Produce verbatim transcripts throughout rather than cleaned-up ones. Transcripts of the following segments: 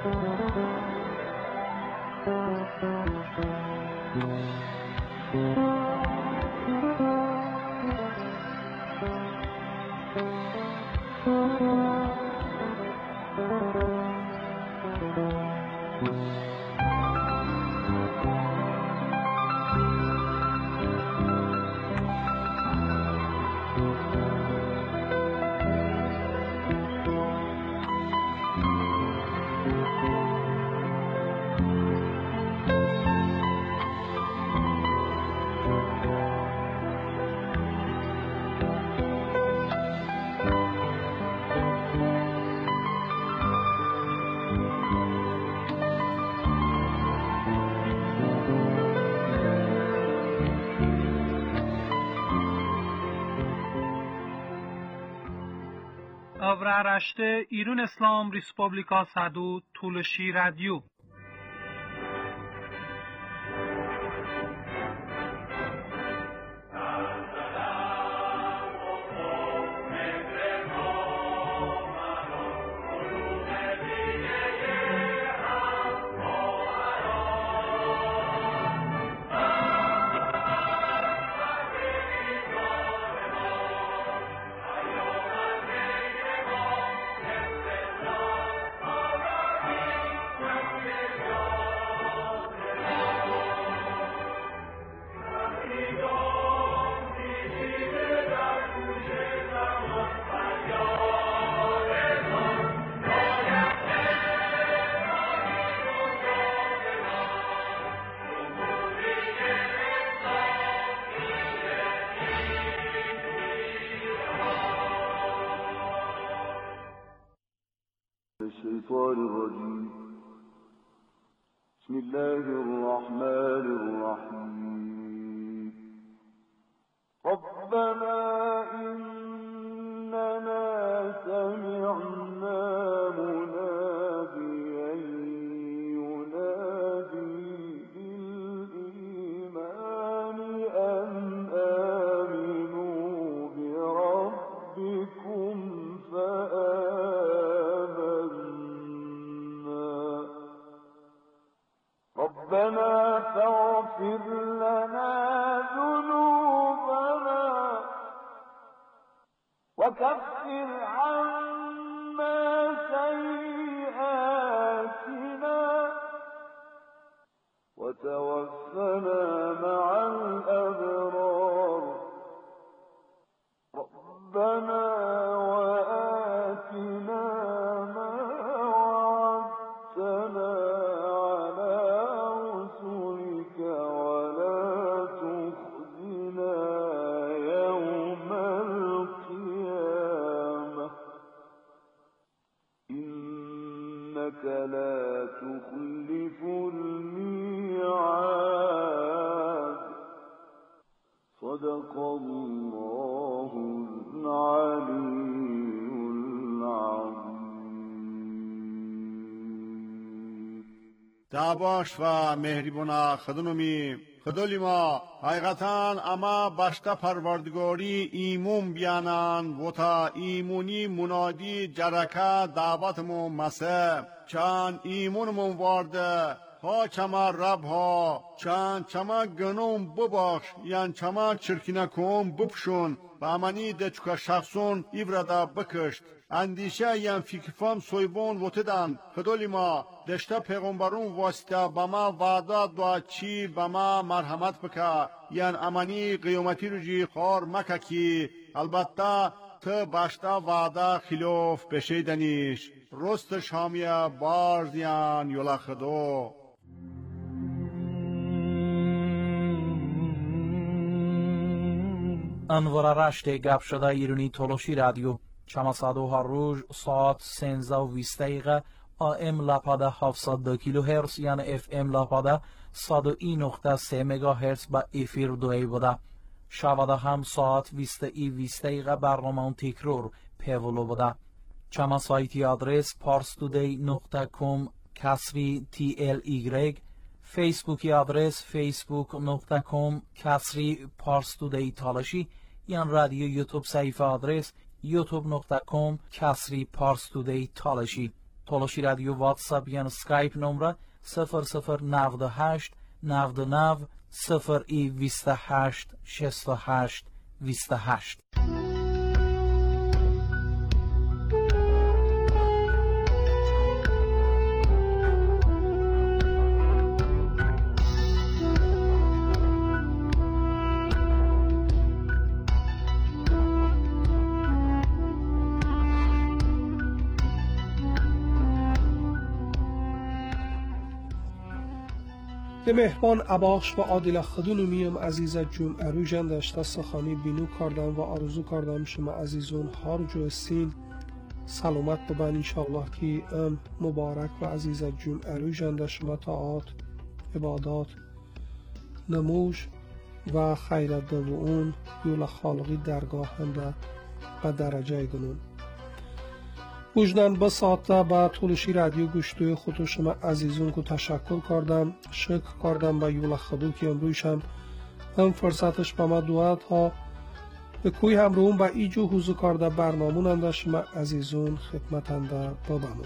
Avraaraşte İran İslam Respublika Sadu Tulshi Radyo. الشيطان الرجيم بسم الله الرحمن الرحيم ربنا إننا سمعنا مناديا ينادي بالإيمان أن آمنوا بربكم فآمنا ربنا فاغفر لنا ذنوبنا وكفر عنا سيئاتنا وتوفنا مع الأبرار ربنا وآتنا ما وعدتنا على رسلك ولا تخزنا يوم القيامة إنك لا تخلف الميعاد صدق الله العلي العظيم. دعواش و مهربونا خدنومی خدولی ما حقیقتاً اما باشتا پروردگاری ایمون بیانان و تا ایمونی منادی جرکه دعوتمو مسه چند ایمونمون وارده ها چما رب ها چند چما گنوم بباخش یان چما چرکینه کن بپشون و امانی دچکا شخصون ایورادا بکشت اندیشه یان فکرفام سویبون وطدن خدولی ما دشتا پیغمبرون واسطه با ما وعده دعا چی با ما مرحمت بکا یان امانی قیامتی رو جی خور مکا کی البته تو باشتا وعده خلاف بشیدنیش رست شامیه بارزیان یولا خدو انوار رشته گپ شده ایرانی تولوشی رادیو چما صدو هر روز ساعت سنزده و بیست دقیقه آم لپاده هفتصد و دو کیلو هرتز یعنی اف ام لپاده صد و یک نقطه سه مگا هرتز با افیر دوی بوده شواده هم ساعت بیست ای بیست دقیقه برنامه تکرار پیولو بوده چما سایتی آدرس پارستودی نقطه کام کسری تی ال ایگرگ فیسبوکی آدرس فیسبوک نقطه کام کسری پارستودی تالشی یان رادیو یوتیوب صفحه آدرس یوتیوب نقطه کام کسری پارستودی تالشی تولشی رادیو واتساپ یان سکایپ نمره صفر صفر نود و هشت نود و نه صفر ای بیست و هشت شصت و هشت بیست و هشت. به مهبان اباخش و عادل خدونمیم عزیز جمعه روژن داشته سخانی بینو کردم و آرزو کردم شما عزیزون هر جو سین سلامت ببن انشاءالله که ام مبارک و عزیز جمعه روژن داشته شما طاعات عبادات نموش و خیرت دوون یول خالقی درگاه هنده و درجه گنون وجدان با ساعته با تولشی رادیو گوشتوی خودو شما عزیزون که تشکر کردم شکر کردم با یولا خدو که امرویش هم هم فرصتش با ما دوات ها به کوی هم روون با ایجو حضور کرده برنامون انده شما عزیزون خدمت انده بابمون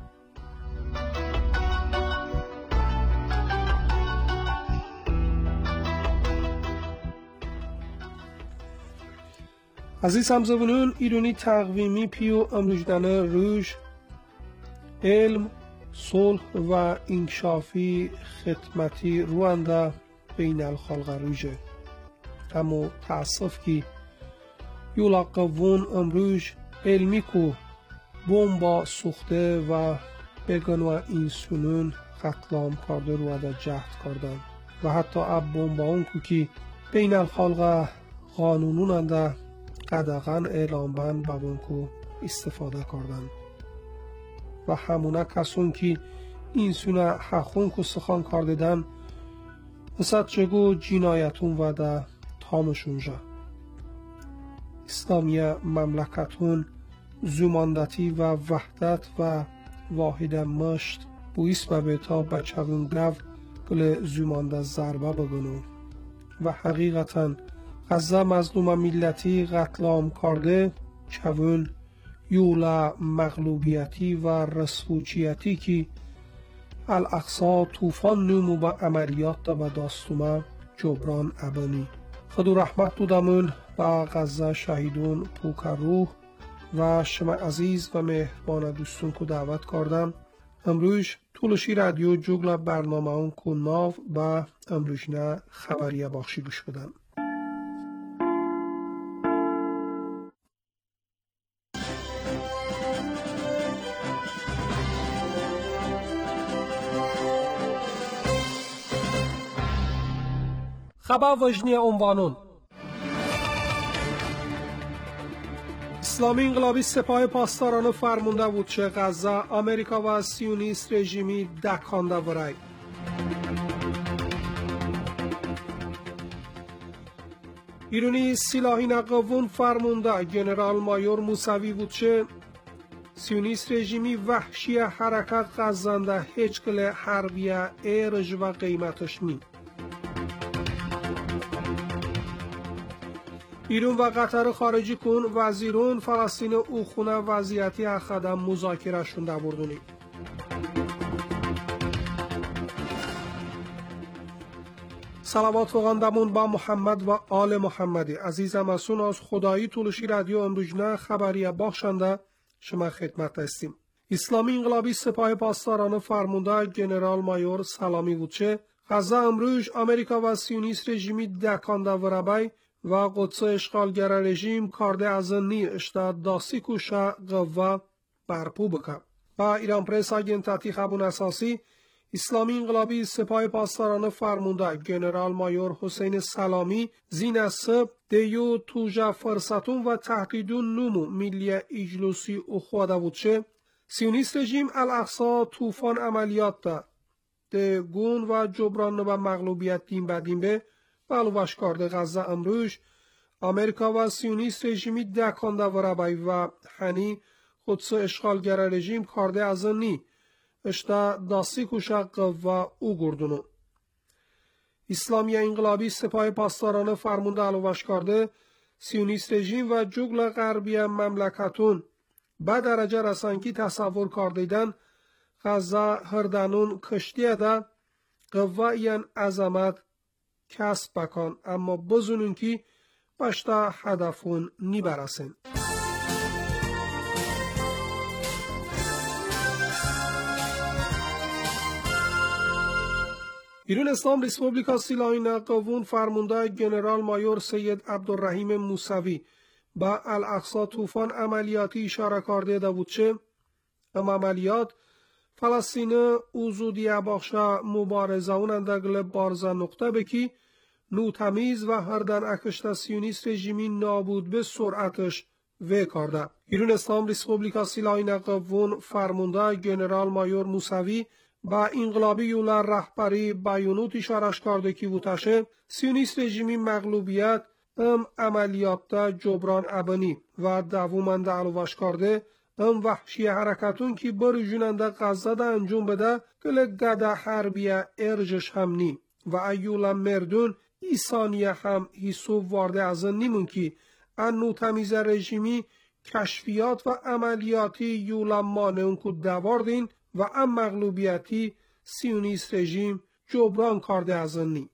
عزیز همزبانون ایرانی تقویمی پیو امروجدن روش علم، صلح و انکشافی خدمتی روانده بین الخلق روشه اما تأسف که یولا قوون امروش علمی که بومبا سوخته و بگن و انسانون قتلام کرده روانده جهد کردن و حتی اب بومبا اون که بین الخلق قانونون انده قدغن اعلام بند بابونکو استفاده کردن و همونه کسون که این سونه حقون که سخان کردن مثل چگو جنایتون و ده تامشونجا اسلامی مملکتون زماندتی و وحدت و واحد مشت بویس و بیتا بچهون گو گل زمانده ضربه بگنو و حقیقتاً غزه مظلوم ملتی قتلام کرده چون یولا مغلوبیتی و رسوچیتی که الاقصا طوفان نمو با عملیات و داستومه جبران ابنی خدو رحمت دودمون با غزه شهیدون پوک روح و شما عزیز و مهربان دوستون که دعوت کردم امروز تولشی رادیو جوگل برنامه اون که ناو با امروز نه خبریه باخشی گوش بدن خبر وجنی عنوانون اسلامی انقلابی سپاه پاسداران فرمانده بود چه غزه آمریکا و سیونیست رژیمی دکانده ورای ایرانی سلاحی نقوون فرمانده جنرال مایور موسوی بود چه سیونیست رژیمی وحشی حرکت غزنده هیچ کل حربیه ایرج و قیمتش نی ایران و قطر خارجی کن وزیرون فلسطین او خونه وضعیتی اخدم مذاکره شونده بردونی سلامات فوقاندمون با محمد و آل محمدی عزیزم اسون از خدایی تولشی رادیو امروجنه خبریه باخشنده شما خدمت هستیم اسلامی انقلابی سپاه پاسداران فرمانده جنرال مایور سلامی بودچه غزه امروز آمریکا و سیونیست رژیمی دکانده و ربای و قدس اشغالگر رژیم کارده از نی اشتاد داسی کوشه قوه برپو بکن و ایران پرس آگنتاتی خبون اساسی اسلامی انقلابی سپاه پاسداران فرمانده جنرال مایور حسین سلامی زین از سب دیو توجه فرصتون و تحقیدون نومو ملی اجلوسی اخواده بودشه سیونیست رژیم الاقصا طوفان عملیات ده ده گون و جبران و مغلوبیت دین بدین به بلوش کرده غزه امروز آمریکا و سیونیست رژیمی دکانده و ربای و هنی قدس اشغالگر رژیم کرده از نی اشتا داسی کشق و او گردونو اسلامی انقلابی سپاه پاسداران فرمانده علوش کرده سیونیست رژیم و جغل غربی مملکتون به درجه رسانکی تصور کردیدن غزه هردانون کشتیه ده قوه این عظمت کسب بکن اما بزنون که باشتا هدفون نی برسن. ایران اسلام ریسپوبلیکا سیلای قوون فرمانده جنرال مایور سید عبدالرحیم موسوی با الاقصی طوفان عملیاتی اشاره کرده ده بود چه ام عملیات فلسطین اوزودی بخشا مبارزه اونندگل بارزا نقطه بکی نو تمیز و هردن اکشت سیونیست رژیمی نابود به سرعتش و کرده. ایران اسلام ریسپوبلیکا سیلای قوون فرمانده جنرال مایور موسوی با انقلابی یولر رهبری بیانوت اشارش کرده که وتشه سیونیست رژیمی مغلوبیت ام عملیات دا جبران ابنی و دوومنده علوش کرده ام وحشی حرکتون که بر جوننده غزه دا انجام بده گله گده حربیه ارجش هم نی و ایولا مردون ایسانیه هم حسوب وارده از نیمون که انو تمیز رژیمی کشفیات و عملیاتی یولا مانون که دواردین و ام مغلوبیتی سیونیست رژیم جبران کرده از نی.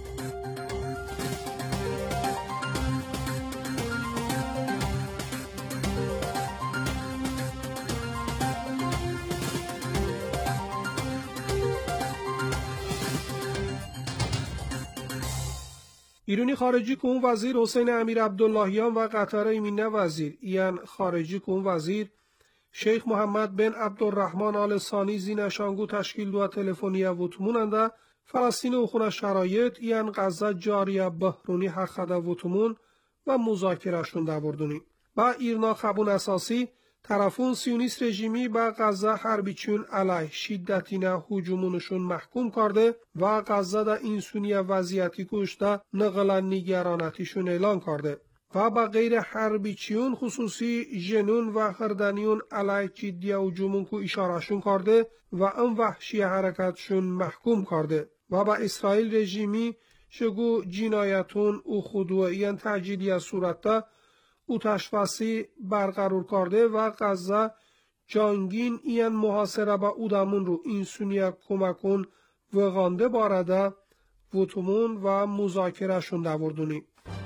ایرانی خارجی کون وزیر حسین امیر عبداللهیان و قطر ایمینه وزیر ایان خارجی کون وزیر شیخ محمد بن عبدالرحمن آل ثانی زینشانگو تشکیل دو تلفنیه و تموننده فلسطین و خونه شرایط ایان غزه جاریه بحرونی حقده و تمون و مذاکرهشون دوردونی. با ایرنا خبون اساسی طرفون سیونیست رژیمی با غزه حربی چون علیه شدتینه هجومونشون محکوم کرده و غزه دا اینسونی وضعیتی کشته نقل نگرانتیشون اعلان کرده و با غیر حربی چون خصوصی جنون و خردنیون علیه جدی هجومون که اشارهشون کرده و ام وحشی حرکتشون محکوم کرده و با اسرائیل رژیمی شگو جنایتون و خضوعیان تجدیدی از صورت او تشفاسی برقرار کرده و غزه جانگین این محاصره با اودامون رو این سونیه کمکون وغانده بارده وطمون و مذاکره شون دوردونی.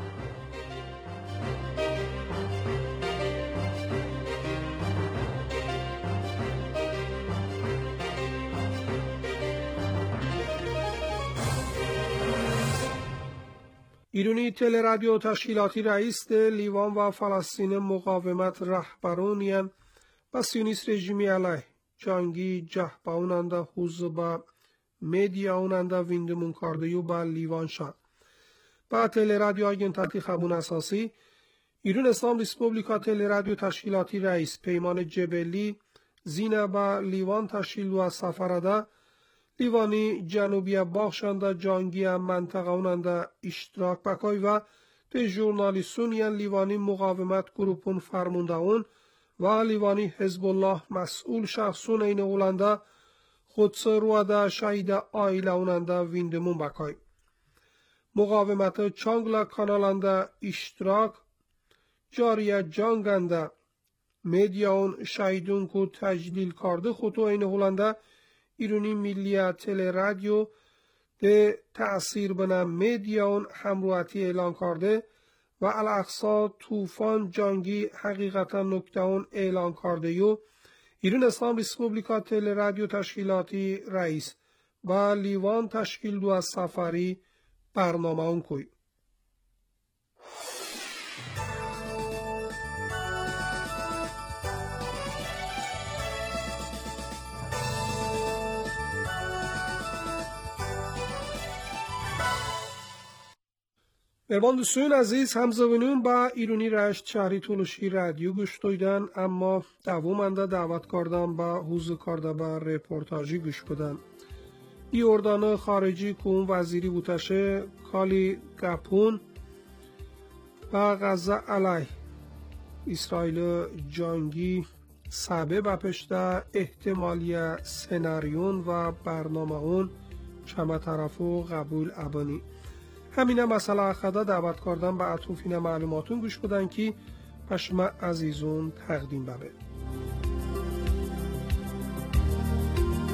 ایرانی تل رادیو تشکیلاتی رئیس لیوان و فلسطین مقاومت رهبرونیان و سیونیست رژیمی علیه جانگی جهباوننده حزب مدیا اوننده ویندمون کاردیو با لیوان شد. با تل رادیو آگنتاتی خبون اساسی ایران اسلام ریسپوبلیکا تل رادیو تشکیلاتی رئیس پیمان جبلی زینه با لیوان تشکیل و سفرده لیوانی جنوبی باخشنده جانگی منطقه اوننده اشتراک بکای و ده جورنالیستون یعن لیوانی مقاومت گروپون فرمونده اون و لیوانی حزب الله مسئول شخصون این اولنده خودس روده شهید آیل اوننده ویندمون بکای. مقاومت چانگلا کانالنده اشتراک جاریه جانگنده مدیا اون شهیدون که تجلیل کرده خودو این اولنده ایرانی ملی تل رادیو ده تأثیر بنا مدیاون همروحتی اعلان کرده و الاقصی طوفان جانگی حقیقتا نکتهون اعلان کرده یو ایران اسلام ریسپوبلیکا تل رادیو تشکیلاتی رئیس و لیوان تشکیل دو از سفری برنامه اون کوی. مهربان دوستان عزیز همزبانون با ایرانی رشت شهری تولوشی رادیو گوش دویدن اما دوامنده دعوت کردم با حضور کرده با رپورتاجی گوش بدن. ای اردان خارجی کون وزیری بوتشه کالی گپون و غزه علیه اسرائیل جانگی سبه بپشته احتمالی سناریون و برنامه اون چمه طرفو قبول ابانی. همینه مسئله اخدا دعوت کردن به اطوفین معلوماتون گوش بدن که پشم عزیزون تقدیم ببه.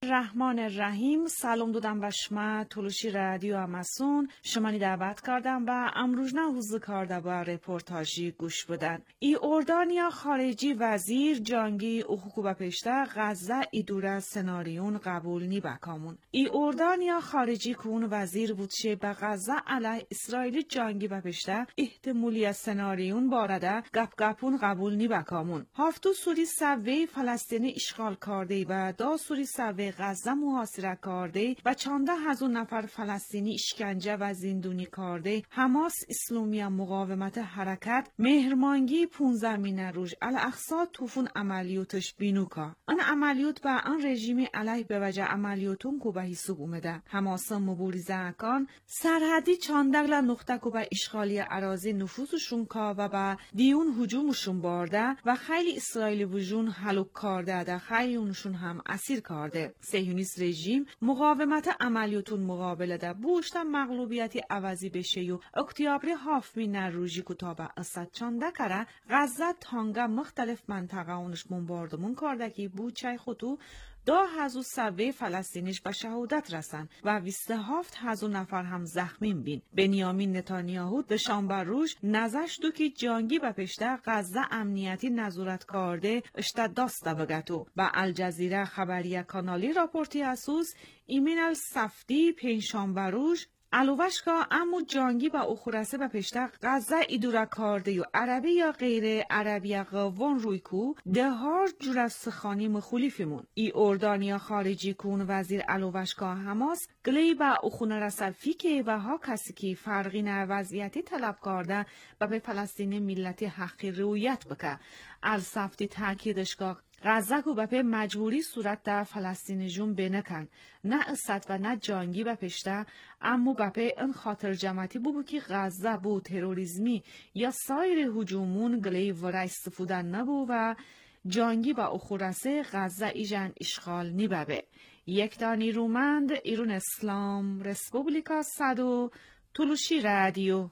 رحمان الرحیم. سلام دادم و شما تولوشی رادیو اماسون شمانی دعوت کردم و امروز نه حوزه کرده با رپورتاجی گوش بدن. ای اردانیا خارجی وزیر جانگی او حقوق پشته غزه ای دوره سناریون قبول نی بکامون. ای اردانیا خارجی کون وزیر بود شه به غزه علی اسرائیل جانگی و پشته احتمالی سناریون بارده گپ گپون قبول نی بکامون. هفتو سوری سوی فلسطینی اشغال کرده و دا سوری سوی غزه محاصره کرده و چانده هزار نفر فلسطینی اشکنجه و زندونی کرده. حماس اسلامی مقاومت حرکت مهرمانگی پونزده مینه روش الاقصا توفون عملیاتش بینوکا. آن عملیات با آن رژیم علیه به وجه عملیاتون کو به حساب اومده. حماس مبارزه اکان سرحدی چاندگل نقطه کو به اشغالی اراضی نفوذشون کا و به دیون هجومشون بارده و خیلی اسرائیلی وجون هلوک کرده ده خیلی اونشون هم اسیر کرده. صهیونیست رژیم مقاومت عملیاتون مقابله ده بوشت مغلوبیتی عوضی بشه و اکتیابر هافمی نروژی کتابه اصد چانده کره غزه تانگه مختلف منطقه اونش بمباردمون کرده که بوچه خودو دا هزو سوه فلسطینیش به شهادت رسن و ویست هفت هزو نفر هم زخمین بین. بنیامین نتانیاهو دشانبه روش نزش دو که جانگی به پشته غزه امنیتی نظارت کرده اشته داسته بگتو. و الجزیره خبریه کانالی راپورتی اسوس ایمین السفتی پنجشنبه روش الوشکا امو جانگی با اخورسه به پشته غزه ایدورا کارده و عربی یا غیر عربی قوان روی کو ده هار جور از سخانی مخولیفمون. ای اردانیا خارجی کون وزیر الوشکا حماس گلی با اخونه رسل فیکه و ها کسی که فرقی نه وضعیتی طلب کرده و به فلسطین ملتی حقی رویت بکه. السفتی تاکیدش که غزه کو به مجبوری صورت در فلسطین جون بنکن نه اسد و نه جانگی به پشته اما به این خاطر جمعیتی بو که غزه بو تروریسمی یا سایر هجومون گلی ورای استفودن نبو و جانگی با اخورسه غزه ایجان اشغال نیبه. یک دانی رومند ایرون اسلام رسپوبلیکا صدو تولوشی رادیو.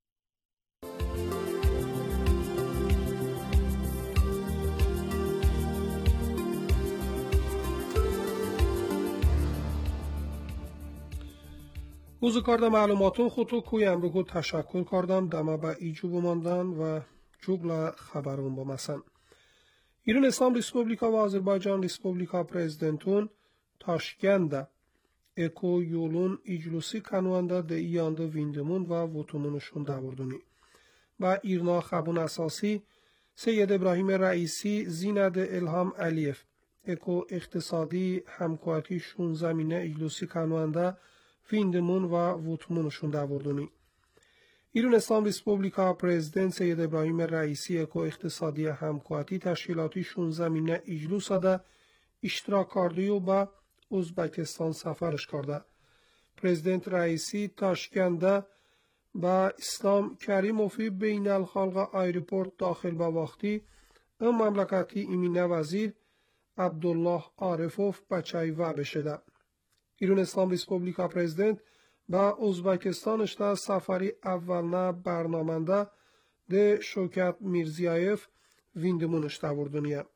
روز کارده معلوماتون خودتو کوی امرو تشکر کردم دمه به ایجو بماندن و جوگل خبرون بمسن. ایران اسلام ریسپوبلیکا و آذربایجان ریسپوبلیکا پرزیدنتون تاشکنده اکو یولون ایجلوسی کنوانده ده ایانده ویندمون و وطومونشون دوردونی. و ایرنا خبون اساسی سید ابراهیم رئیسی زیند الهام علیف اکو اقتصادی همکواتی شون زمینه ایجلوسی کنوانده ویندمون و وطمونشون دوردونی. ایران اسلام ریسپوبلیکا پرزیدنت سید ابراهیم رئیسی اکو اقتصادی همکواتی تشکیلاتی شون زمینه اجلوس ده اشتراک کرده و با ازبکستان سفرش کرده. پرزیدنت رئیسی تاشکنده با اسلام کریموفی بین الخلق ایرپورت داخل با وقتی ام مملکتی ایمینه وزیر عبدالله عارفوف بچهی و بشده. ایران اسلام ریسپوبلیکا پرزیدنت با ازبکستانش تا سفری اولنا برنامنده ده شوکت میرزیایف ویندمونش دوردونیه.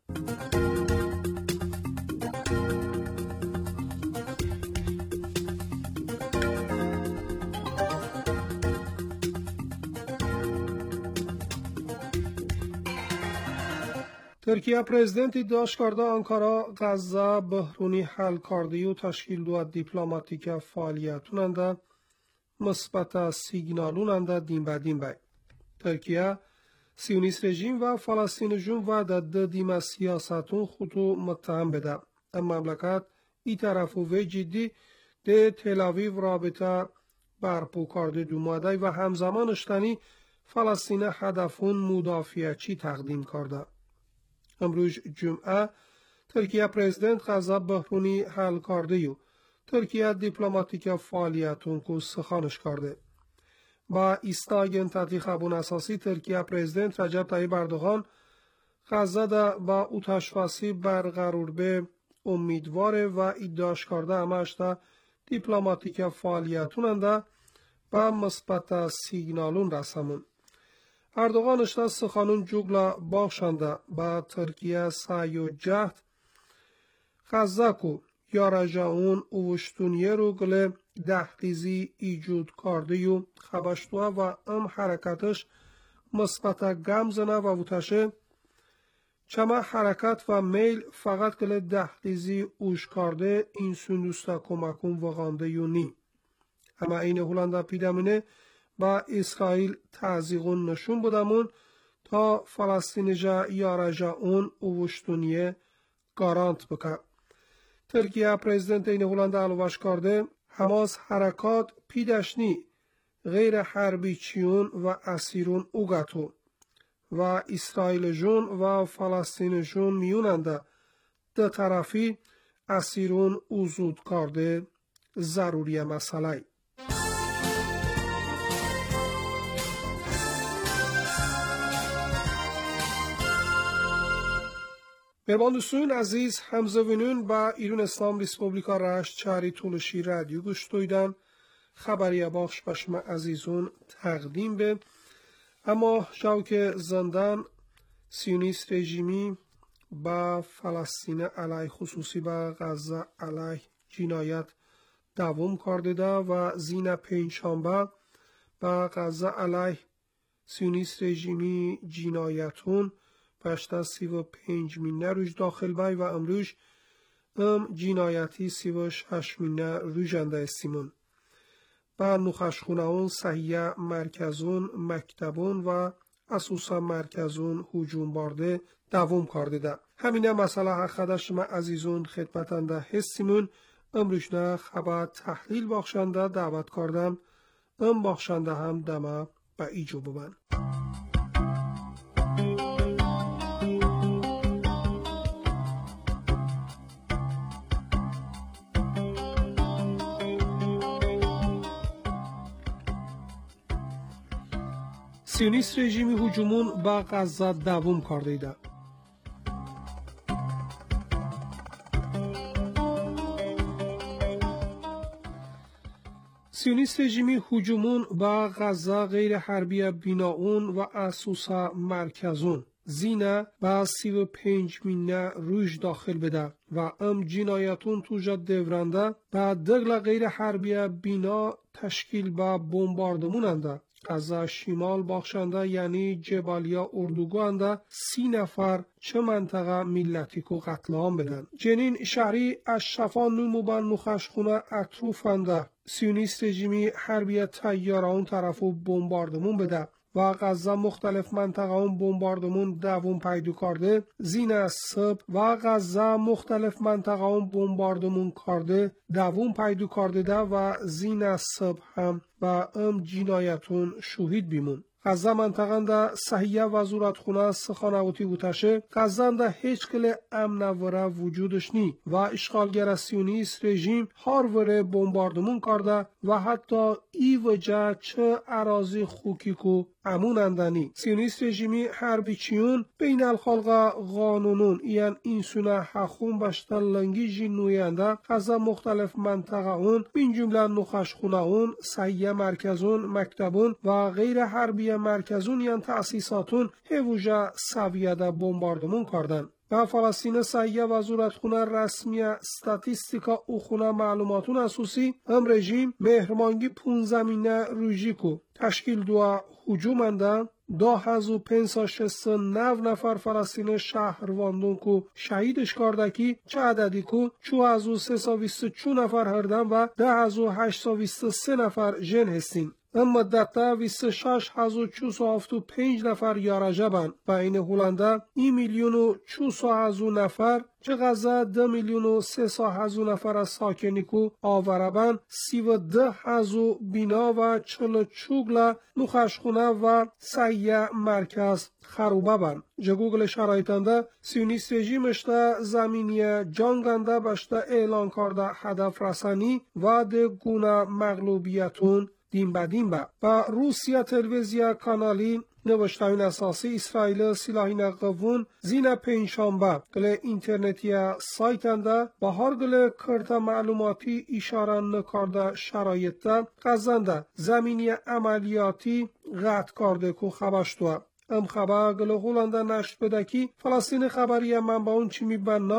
ترکیه پرزیدنتی داشت کرده آنکارا غزه بحرونی حل کرده و تشکیل دو دیپلماتیک فعالیتوننده مثبت سیگنالوننده دین به دین بای. ترکیه سیونیست رژیم و فلسطین جون و ده دیم سیاستون خودو متهم بده. اما مملکت ای طرف و جدی ده تلاویو رابطه برپو کرده دو ماده و همزمان اشتنی فلسطین هدفون مدافعچی تقدیم کرده. امروز جمعه ترکیه پرزیدنت غزه بحرونی حل کرده و ترکیه دیپلماتیک فعالیتون کو سخانش کرده. با ایستاگن تحتی خبون اساسی ترکیه پرزیدنت رجب طیب اردوغان غزه دا با اوتشفاسی برقرار به امیدواره و ادعاش کرده همش دا دیپلماتیک فعالیتون دا با مثبت سیگنالون رسمون. اردوغان اشتا سخانون جوگلا باخشنده با ترکیه سعی و جهد غزه کو یارجاون اوشتونیه رو گله دهلیزی ایجود کرده و خبشتوه و ام حرکتش مثبت گمزنه و وتشه چما حرکت و میل فقط گله دهلیزی اوش کرده این سندوستا کمکون وغانده یو نی. اما این هولندا پیدامینه با اسرائیل تعزیقون نشون بودمون تا فلسطین جا یارجا اون اوشتونیه گارانت بکن. ترکیه پرزیدنت این هولندا علوش کرده حماس حرکات پیدشنی غیر حربی چیون و اسیرون اوگاتو و اسرائیل جون و فلسطین جون میوننده ده طرفی اسیرون اوزود کرده ضروری مسئله. مهربان عزیز همزوینون با ایران اسلام ریسپوبلیکا رشت چاری طولشی رادیو گوش دویدن خبری باخش بشم عزیزون تقدیم به اما جاو که زندان سیونیست رژیمی با فلسطین علیه خصوصی با غزه علیه جنایت دوام کرده ده و زین پنجشنبه با غزه علیه سیونیست رژیمی جنایتون پشتا سی و پنج مینه روش داخل بای و امروش ام جنایتی سی و شش مینه روشنده استیمون. با نخشخونهون صحیح مرکزون مکتبون و اساسا مرکزون هجوم بارده دوام کرده ده. همینه مسئله حقیقت شما عزیزون خدمتنده هستیمون امروش نه خبر تحلیل باخشنده دعوت کردم ام باخشنده هم دمه با ایجو ببن. سیونیست رژیمی هجومون با غزه دوام کرده ایده. سیونیست رژیمی هجومون با غزه غیر حربی بیناون و اساسا مرکزون زینه با سی و پنج مینه روش داخل بده و ام جنایتون توجا دورنده با دگل غیر حربی بینا تشکیل با بمباردموننده. غزه شمال باخشنده یعنی جبالیا اردوگانده سی نفر چه منطقه ملتی کو قتل عام بدن. جنین شهری از شفان نومو با نخشخونه اطروفنده سیونیست رژیمی حربی تیاره اون طرفو بمباردمون بده و غزه مختلف منطقه اون بمباردمون دوام پیدا کرده زین از صبح و غزه مختلف منطقه اون بمباردمون کرده دوام پیدا کرده ده و زین از صبح هم و ام جنایتون شهید بیمون. غزه منطقه ده صحیح وزارت خونه سخانواتی بوتشه غزه ده هیچ کل امن وره وجودش نی و اشغالگر سیونیست رژیم هار وره بمباردمون کرده و حتی ای وجه چه اراضی خوکی کو امون اندنی. سیونیست رژیمی حربی چیون بین الخلق قانونون یعن اینسونه حخون بشتن لنگی جنوینده غزه مختلف منطقه اون بین جمله نخشخونه اون صحیح مرکزون مکتبون و غیر حربی مرکزون یعن تأسیساتون هیوژه سویده بمباردمون کردن. و فلسطین صحیح وزارت خونه رسمی استاتیستیکا او خونه معلوماتون اساسی هم رژیم مهرمانگی پونزمینه روژی کو تشکیل دو هجوم انده دو هزار و پنجصد و شصت و نه نفر فلسطین شهرواندون کو شهیدش کردکی چه عددی کو چو هزار و سیصد و بیست و چهار نفر هردن و ده هزار و هشتصد و بیست و سه نفر جن هستین. ام مدتا بیست و شش هزار و چهارصد و هفتاد و پنج نفر یارجه بند و این هولنده این میلیون و چهارصد هزار نفر چه غزه ده میلیون و سیصد هزار نفر از ساکنی کو آوره بند سی و ده هزار بینا و چل و چوگل نخشخونه و سیه مرکز خروبه بند. جگوگل شرایطنده سیونیست رژیمشته زمینی جانگنده بشته اعلان کرده هدف رسانی و ده گونه مغلوبیتون دیم با دیم با و روسیه تلویزیا کانالی نوشتاین اساسی اسرائیل سلاحی نقوون زین پنجشنبه گله اینترنتی سایتنده با هر گله کرتا معلوماتی اشاره نکرده شرایط غزنده زمینی عملیاتی قطع کرده کو خبشتوه. ام خبر گله هولنده نشت بدکی فلسطین خبری منبعون چیمی به ناو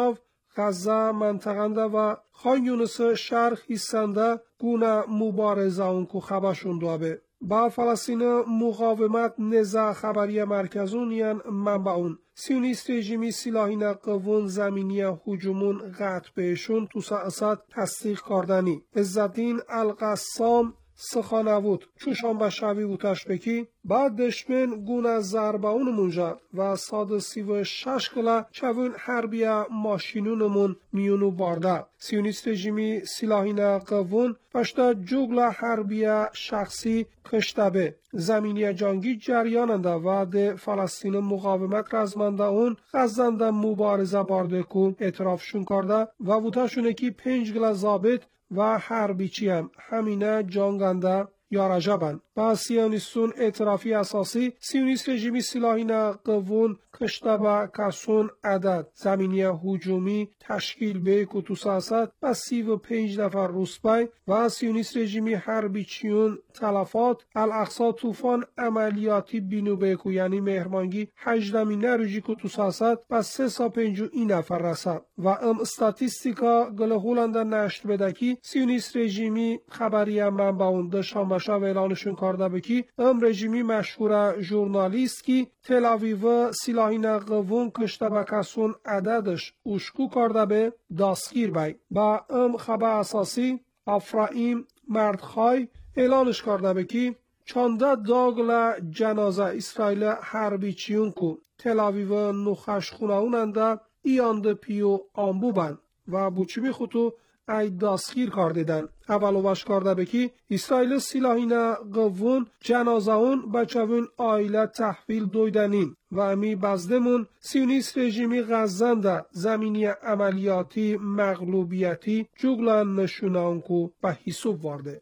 غزه منطقنده و خان یونس شرق هیسنده گونه مبارزه اونکو خبرشون دوابه. با فلسطین مقاومت نزا خبری مرکزون یان منبعون سیونیست رژیمی سلاحی قوون زمینی هجومون قطع بهشون تو سیاست تصدیق کردنی. عزالدین القسام سخانوود چوشانبه شوی و تشبکی بعد دشمن گونه ضرباون منجا و ساد سی و شش کلا چوون حربیه ماشینونمون میونو بارده. سیونیست رژیمی سلاحی قوون پشتا جوگلا حربیه شخصی کشتبه زمینی جنگی جریاننده و ده فلسطین مقاومت رزمنده اون غزنده مبارزه بارده که اعترافشون کرده و وطاشونه که پنج گلا ضابط و حربیچی هم همینه جنگنده یا رجبن. با سیونیستون اعترافی اساسی سیونیست رژیمی سلاحی قوون کشتبه کسون عدد زمینی هجومی تشکیل به کتو سیاست با سی و پنج نفر روسپای و سیونیست رژیمی حربیچیون تلفات الاقصا طوفان عملیاتی بینو بکو یعنی مهرمانگی هجدمین نروژی کتو سیاست با سه سا پنجو این نفر رسد و ام استاتیستیکا گله هولنده نشت بدکی سیونیست رژیمی خبری منبعون دشان بشه و اعلانشون کرده بکی ام رژیمی مشهور ژورنالیست کی تل آویو سلاحی قوون کشته به کسون عددش اشکو کرده به دستگیر بی. با ام خبر اساسی افرایم مردخای اعلانش کرده بکی چانده داگل جنازه اسرائیل حربیچیون کو تل آویو نخش خونهوننده ایانده پیو آنبو بند و بوچی خطو ای دستگیر کردیدن. اولو باش کرده بکی اسرائیل سلاحی قوون جنازه اون بچهون آیله تحویل دویدنین و امی بزدمون سیونیست رژیمی غزنده زمینی عملیاتی مغلوبیتی جوگلان نشونانکو به حساب وارده.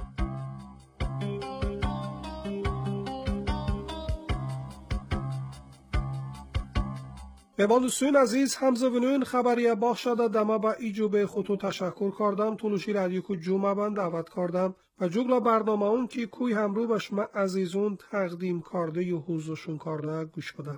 مهمان عزیز همزوینون خبری باخشاده دما با ایجوب خطو تشکر کردم طولوشی رادیو کو جمعه بند دعوت کردم و جوگلا برنامه اون که کوی همرو به شما عزیزون تقدیم کرده یا حضورشون کرده گوش بدن.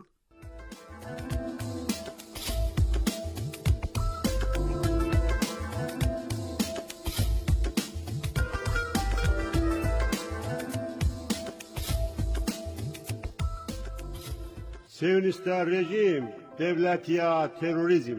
سیونیست رژیم devlet ya terörizm.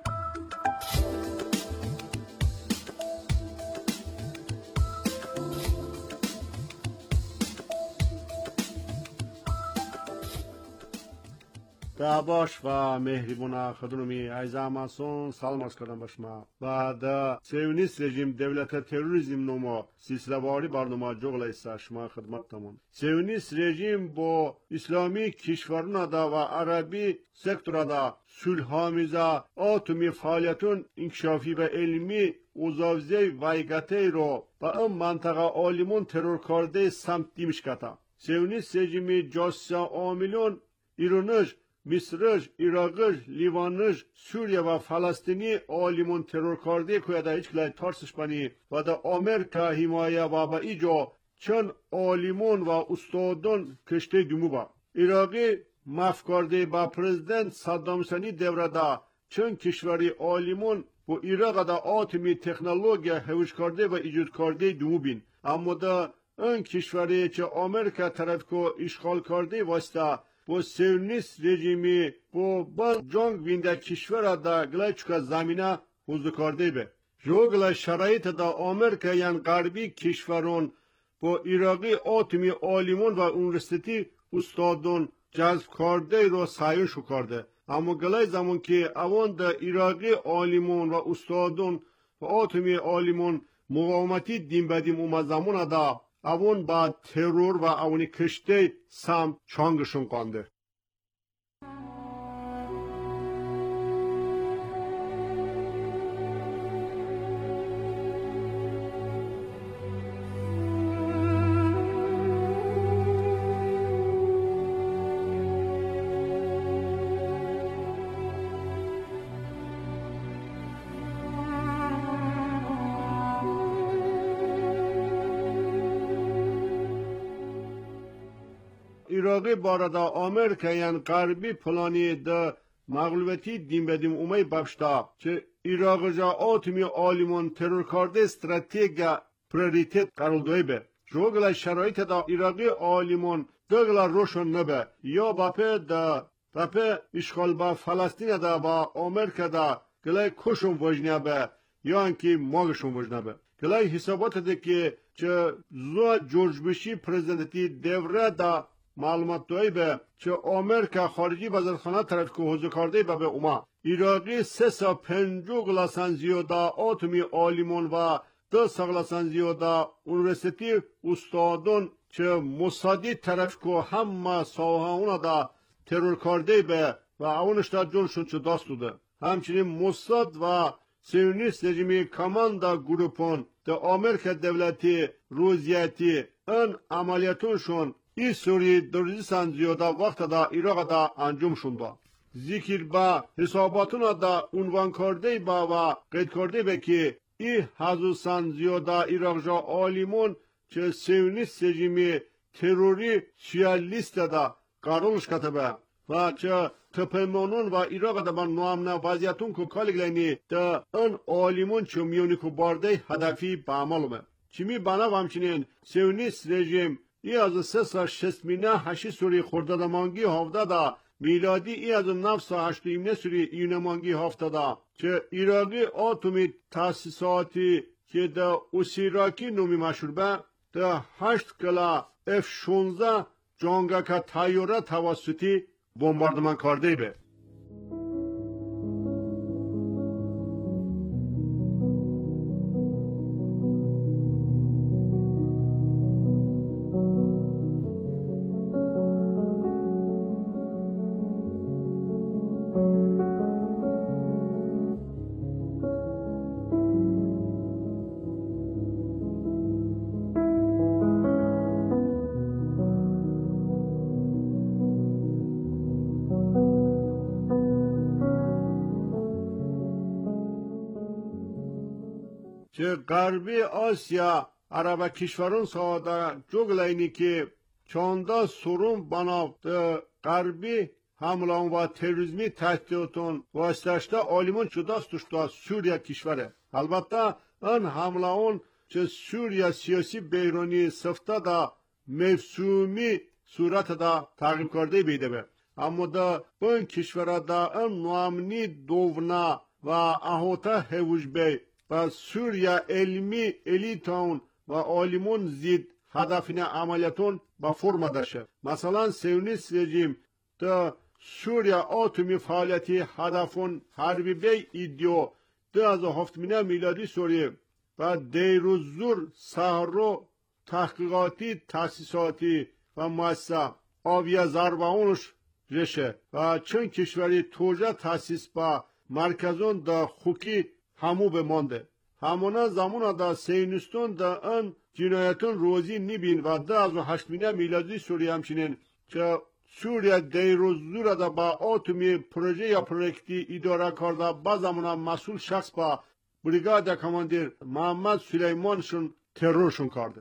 باش و مهربون خدمتی عزیزان سلام عرض کردم به شما. بعد سیونیست رژیم devlet terörizm نما سلسله‌واری برنامه جوگل است شما خدمتتون. سیونیست رژیم با اسلامی کشورنا دا و عربی سکتورا دا صلح‌آمیزه اتمی فعالیتون انکشافی و علمی اوزاوزی وایگاتی رو با اون منطقه عالمون ترور کرده سمت دیمشکتا. سیونیست رژیمی جاسوس عاملون ایرانش مصرش، عراقش، لیوانش، سوریه و فلسطینی عالمون ترور کرده که در هیچ کلای ترسش بانی و در آمریکا حمایه و با ایجا چند عالمون و استادان کشته دمو با. عراقی مف کرده با پرزیدنت صدام حسینی دوره دا چند کشوری عالمون با عراق دا آتمی تکنولوژی هوش کرده و ایجاد کرده دمو بین. اما دا اون کشوری چه آمریکا طرف که اشغال کرده واسطه با سیونیست رژیمی با با جنگ وینده کشور دا گلای چکا زمینه حضور کرده به. جو گلای شرایط دا آمریکا یان غربی کشورون با عراقی آتمی عالمون و اونورسیتی استادون جذب کرده رو سعی شو کرده. اما گلای زمان که اوان دا عراقی عالمون و استادون و آتمی عالمون مقاومتی دیم بدیم اومد زمان دا اوان با ترور و اونی کشته سمت چانگشون کنده. عراقی بارد آمریکا یان غربی پلانی دا مغلوبیتی دیم بدیم اومی ببشتا چه ایراق جا آتمی آلیمان ترور کارده استراتیگا پریوریتت قرار دوی به جوگل شرایط دا ایراقی آلیمان دگلا روشن نبه یا باپه دا باپه اشغال با فلسطین دا با امریکا دا گلای کشون وجنه به یا انکی ماگشون وجنه به گلای حسابات ده که چه زو جورج بوشی پرزیدنتی دوره دا معلومات دوی به چه امریکا خارجی وزارتخانه طرف که حضور کرده به به اوما ایراقی سه سا پنجو گلاسان زیادا آتمی آلیمان و دو ساغلاسان زیادا اونورسیتی استادون چه مصادی طرف که همه ساوها اونا دا ترور کرده به و اونش دا جونشون چه داست دوده همچنین مصاد و سیونیست رژیمی کماندا گروپون دا امریکا دولتی روزیتی ان عملیاتونشون ای سوری دوریزیسان زیادا وقت دا ایراق دا انجام شوندا ذکر با حساباتون دا عنوان کرده با و قید کرده به که ای حضوسان زیادا ایراق جا آلیمون چه سیونیست رژیمی تروری سیالیست دا قرارش کتبه و چه تپمانون و ایراق دا با نوامنا وضعیتون که کالگلینی دا ان آلیمون چه میونی که بارده هدفی با عملومه چیمی بنا و همچنین سیونیست رژیم ای از سه سا شستمینه هشی سوری خوردادمانگی هفته دا میلادی ای از نفس هشت ایمنه سوری ایونمانگی هفته دا چه ایراقی آتومی تاسیساتی که دا اوسیراکی نومی مشهور به دا هشت کلا اف شونزده جانگا که تایوره توسطی بمباردمان کرده به چه غربی آسیا عرب کشورون ساده جوگلینی که چاندا سورون بنا غربی حملان و تروریسمی تحتیتون واسطشته آلیمون چوداست توشتا سوریا کشوره البته ان حملان چه سوریا سیاسی بیرونی سفته دا مفسومی صورت دا تغییر کرده بیده به اما دا این کشوره دا ان نوامنی دوونا و احوطه هوش بی و سوریا علمی الیتون و آلیمون زید هدفین عملیتون با فرما داشته مثلا سیونیست رژیم تا سوریا آتومی فعالیتی هدفون حربی بی ایدیو دو از هفتمینه میلادی سوریه و دیروزور سهرو تحقیقاتی تاسیساتی و مؤسسه آویه زرباونش رشه و چند کشوری توجه تاسیس با مرکزون دا خوکی همو بمانده همونا زمان دا سینستون دا ان جنایتون روزی نبین و دا از هشتمینه میلادی سوریه همچنین که سوریه دیروزور دا با آتومی پروژه یا پروژکتی اداره کرده با زمان مسئول شخص با بریگاد کماندیر محمد سلیمانشون ترورشون کرده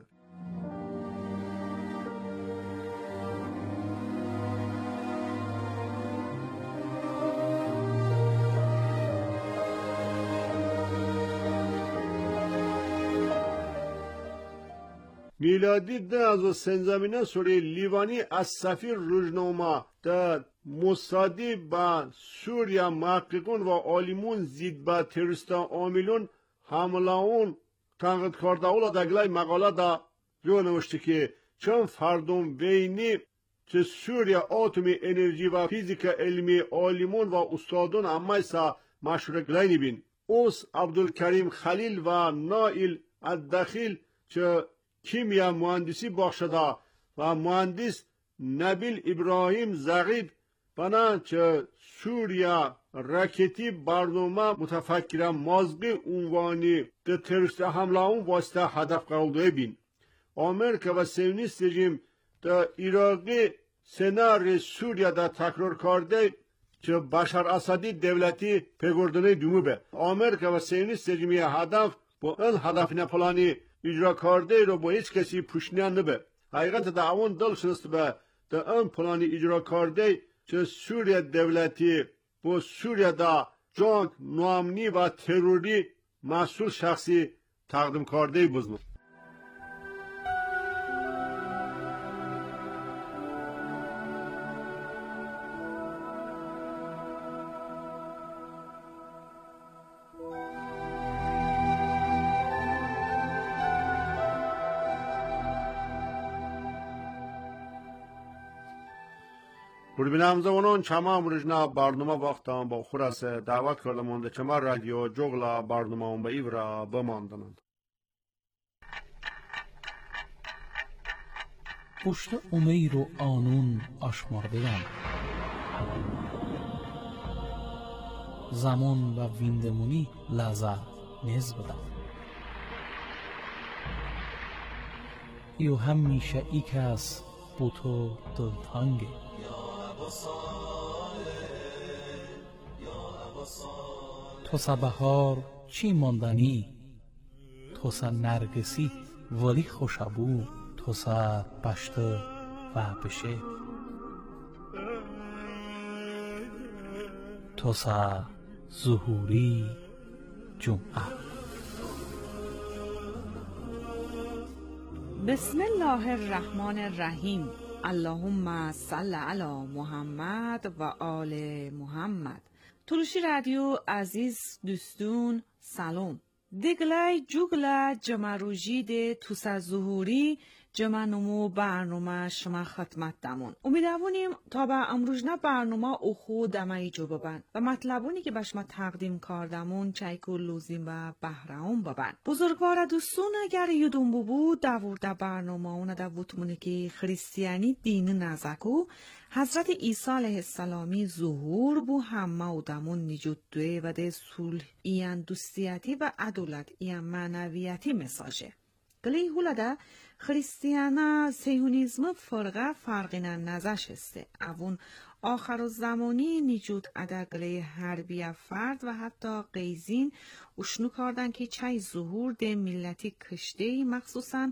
میلادی ده از و سنزمینه سوری لیوانی از سفیر روزنامه ده مصادی با سوریا محققون و آلیمون زید با تروریستا آمیلون حملاون تنقید کرده اولا دگلای مقاله دا جو نوشته که چون فردم بینی چه سوریا آتومی انرژی و فیزیک علمی آلیمون و استادون اما ایسا مشهور گلینی بین اوس عبدالکریم خلیل و نائل الدخیل چه کیمیا مهندسی بخشده و مهندس نبیل ابراهیم زغیب بنا چه سوریا راکتی برنامه متفکر مازقی عنوانی ده تروریست حمله اون واسطه هدف قرار بین آمریکا و سیونیست رژیم ده ایراقی سنار سوریا ده تکرار کرده چه بشار اسدی دولتی پیگردنه دومو به آمریکا و سیونیست رژیمی هدف با این هدف نپلانی اجرا کرده رو با هیچ کسی پوشنیان نبه حقیقت دا اون دل شنست به دا این پلانی اجرا کرده چه سوریا دولتی با سوریا دا جنگ نوامنی و تروری مسئول شخصی تقدیم کرده بزنم. ببینم زمانون چما مرجنا برنامه وقتم با خورس دعوت کردم اونده چما رادیو جغلا برنامه اون به ایورا بماندنند. پشت امیر و آنون آشمارده‌ام، زمان و ویندمونی لحظه نیز بدم. ایو همیشه ای کس بوتو دلتانگه. تو سا بهار چی ماندنی، تو سا نرگسی ولی خوشبو، تو سا پشت و بشه، تو سا ظهوری جمعه. بسم الله الرحمن الرحیم. اللهم صل علی محمد و آل محمد. تلوشی رادیو عزیز دوستون سلام. دیگلای جوگلا جمروجی ده توسا ظهوری جمعنمو برنامه شما خدمت دمون. امیدواریم تا به امروزنا برنامه او خود دمایی جو ببن و مطلبونی که به شما تقدیم کردمون چایکو لوزیم و بهرام ببن. بزرگوار دوستون اگر یادون ببود داورده برنامه اون داوتمونه که خریستیانی دین نزاکو حضرت عیسی علیه السلامی ظهور بو همه و دمون نجود دوه و ده صلح ایان دوستیتی و عدالت ایان معنویتی مساجه. گلی هولادا خریستیانا سیونیزم فرقه فرقینا نزش هسته. اوون آخر و زمانی نجود ادا گلی حربی فرد و حتی قیزین اشنو کردن که چای ظهور ده ملتی کشته مخصوصا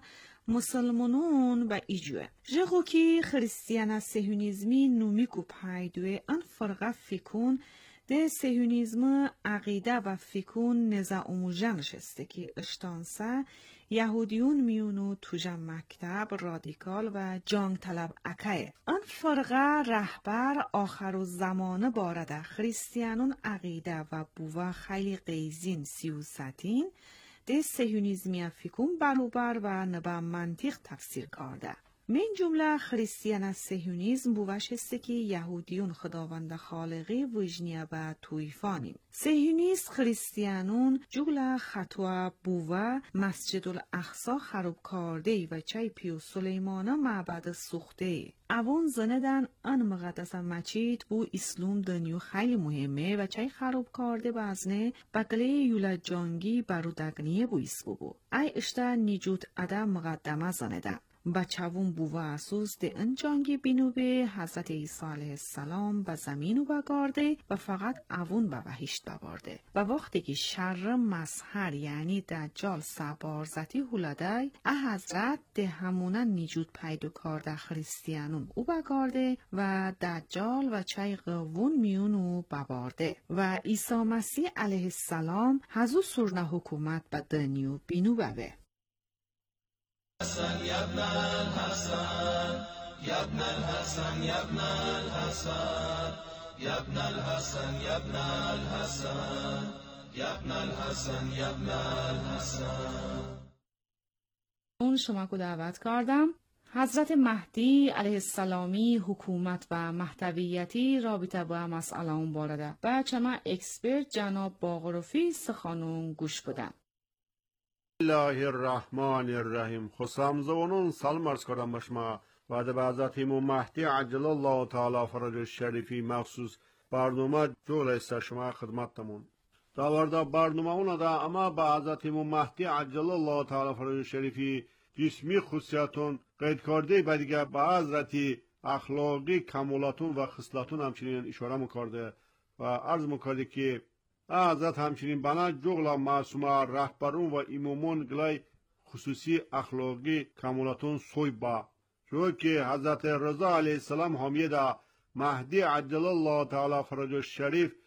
مسلمانون و ایجوه. جغو که خریستیانا سیونیزمی نومیکو پایدوه ان فرقه فکون ده سیونیزم عقیده و فکون نزا اموجنش هسته که اشتانسه یهودیون میونو توجا مکتب رادیکال و جنگ طلب اکه. آن فرقه رهبر آخر و زمانه بارده خریستیانون عقیده و بوه خیلی قیزین سیوستین ده سیونیزمی فکون بروبر و نبا منطق تفسیر کرده. من جمله خریستیان سیونیزم بوش هسته که یهودیون خداوند خالقی وجنیه و تویفانیم. سیونیست خریستیانون جمله خطوه بوه مسجد الاقصی خراب کرده و چای پیو سلیمانه معبد سوخته. اوان زندن ان مقدس مچید بو اسلام دنیو خیلی مهمه و چای خراب کرده بازنه بقله یولا جانگی برودگنیه بو اسبو بو. ای اشتا نجود ادم مقدمه زنده. بچه‌وون بوه اسوس ده انجانگی بینو به حضرت عیسی علیه السلام به زمینو بگارده و فقط اوون به بهشت ببارده. و وقتی که شر مسحر یعنی دجال سبارزتی هولدای اه حضرت ده همونه نجود پیدو کرده خریستیانون او بگارده و دجال و چای قوون میونو ببارده و عیسی مسیح علیه السلام هزو سرنا حکومت به دنیو بینو ببه. حسن يا ابن الحسن يا ابن الحسن يا ابن الحسن يا ابن الحسن يا ابن الحسن يا ابن الحسن يا ابن الحسن. اون شما کو دعوت کردم حضرت مهدی علیه السلامی حکومت و محتویتی رابطه با مسئله اون بارده و چما اکسپرت جناب باغرفی سخانون گوش بدن. الله الرحمن الرحیم. خسام زوانون سلام عرض کردم بشما و ده به حضرت امام مهدی عجل الله تعالی فرج شریفی مخصوص برنامه جول است شما خدمتتمون. داورده برنامه اون ده اما به حضرت امام مهدی عجل الله تعالی فرج شریفی جسمی خصوصیتون قید کرده و دیگه به حضرت اخلاقی کمالاتون و خصلاتون همچنین اشاره میکرده و عرض میکرده که حضرت همچنین بنا جغلا معصومه رهبرون و امامون گلای خصوصی اخلاقی کمالاتون سوی با چون که حضرت رضا علیه السلام حامیه دا مهدی عجل الله تعالی فرج شریف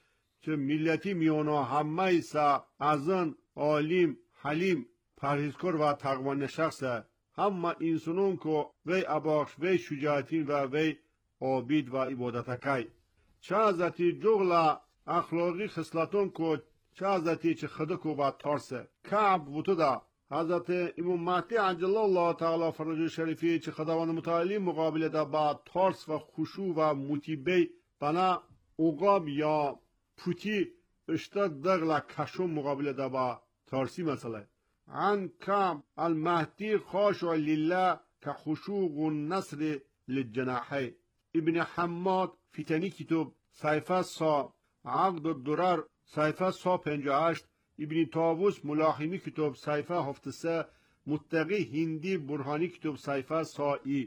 که ملتی میانا همه ایسا ازن عالم حلیم پرهیزکار و تقوان شخصه همه انسانون که وی اباخش وی شجاعتین و وی عابد و عبادتکی چه ازتی جغل اخلاقی خصلتون که چه ازتی چه خدا که با تارسه کعب وطو دا حضرت امام مهدی عجل الله تعالی فرج شریفی چه خداوند متعالی مقابله دا با تارس و خشوع و متیبه بنا اوقاب یا پوتی اشتا دغل کشم مقابله دا با تارسی مسئله عن کعب المهدی خاشع لله که خشوع و نصر للجناحی ابن حماد فتنی کتاب صحیفه سا عقد الدرر صحیفه سا پنجاه و هشت ابن طاووس ملاحمی کتاب صحیفه هفتاد و سه متقی هندی برهانی کتاب صحیفه سا ای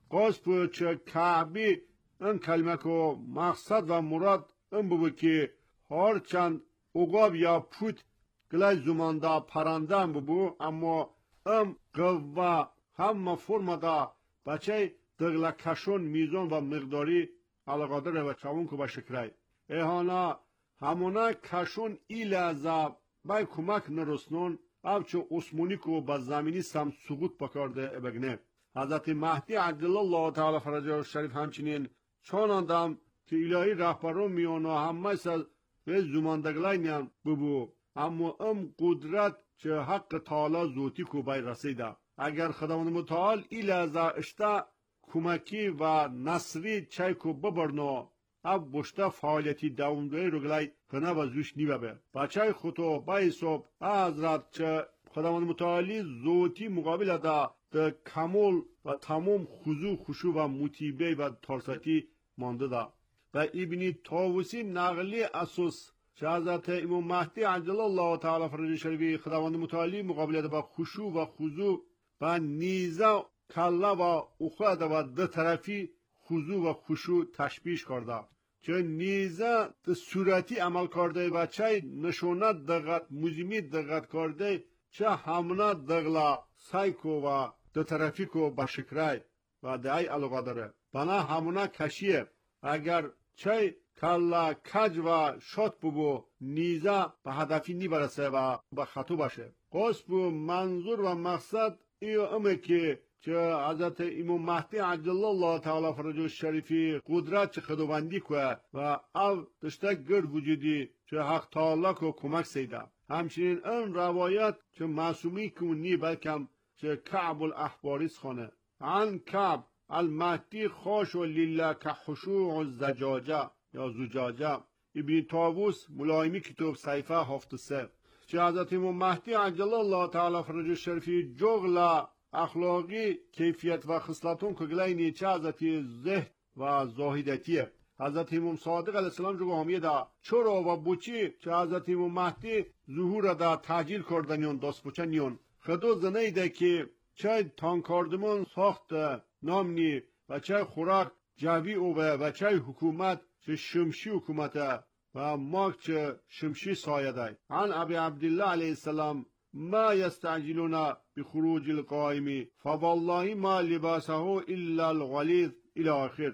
قصد چه کعبی این کلمه که مقصد و مراد این بود که هر چند عقاب یا پوت گلای زمانده پرنده هم بود اما ام قوه همه فرم دا بچه دغل کشون میزان و مقداری علاقه داره و چون که با شکرای ایهانا همونه کشون ای لحظه بای کمک نرسنون او چه عثمانی که با زمینی سم سقوط بکارده بگنه حضرت مهدی عجل الله تعالی فرجه شریف همچنین چون اندم که الهی رهبرون میانا همه سر به زماندگلای نیم ببو اما ام قدرت چه حق تعالی زوتی که بای رسیده اگر خداوند متعال ای لحظه اشتا کمکی و نصری چای کو ببرنو اب بشته فعالیتی دوامداری رو گلای خنه و زوش نیوه به بچه خودو بای صبح حضرت چه خداوند متعالی زوتی مقابل دا ده کمول و تمام خضوع خشوع و متیبه و ترساتی مانده دا و ابن طاووسی نقلی اساس چه حضرت امام مهدی عجل الله تعالی فرج شریفی خداوند متعالی مقابل دا با خشوع و خضوع و نیزه کله و اخواد و ده طرفی خضوع و خشوع تشبیش کرده چه نیزه ده صورتی عمل کرده و چه نشونه دقت مزیمی دقت کرده چه همونه دقلا سایکو و ده طرفی کو با شکرای و ده ای علاقه داره بنا همونه کشیه اگر چه کله کج و شد ببو نیزه به هدفی نی برسه و به خطو باشه قصد و منظور و مقصد ایو امه که چه حضرت امام مهدی عجل الله تعالی فرجه شریفی قدرت چه خداوندی که و او دشته گرد وجودی چه حق تعالی که کمک سیده همچنین این روایت چه معصومی که نی بلکم چه کعب الاحباریس خانه عن کعب المهدی خاشع لله که خشوع الزجاجه یا زجاجه ابن طاووس ملایمی کتاب صحیفه هفتاد و سه چه حضرت امام مهدی عجل الله تعالی فرجه شریفی جغل اخلاقی کیفیت و خصلتون که گلای نیچه حضرت زهد و زاهدتیه حضرت امام صادق علیه السلام جو حامیه دا چرا و بوچی چه حضرت امام مهدی ظهور دا تحجیل کردنیون دست بچنیون خدو زنه ده که چه تانکاردمان ساخت نامنی و چه خوراک جوی اوه و چه حکومت چه شمشی حکومته و ماک چه شمشی سایه ده عن ابی عبدالله علیه السلام ما يستعجلون بخروج القائم فوالله ما لباسه الا الغليظ الى آخر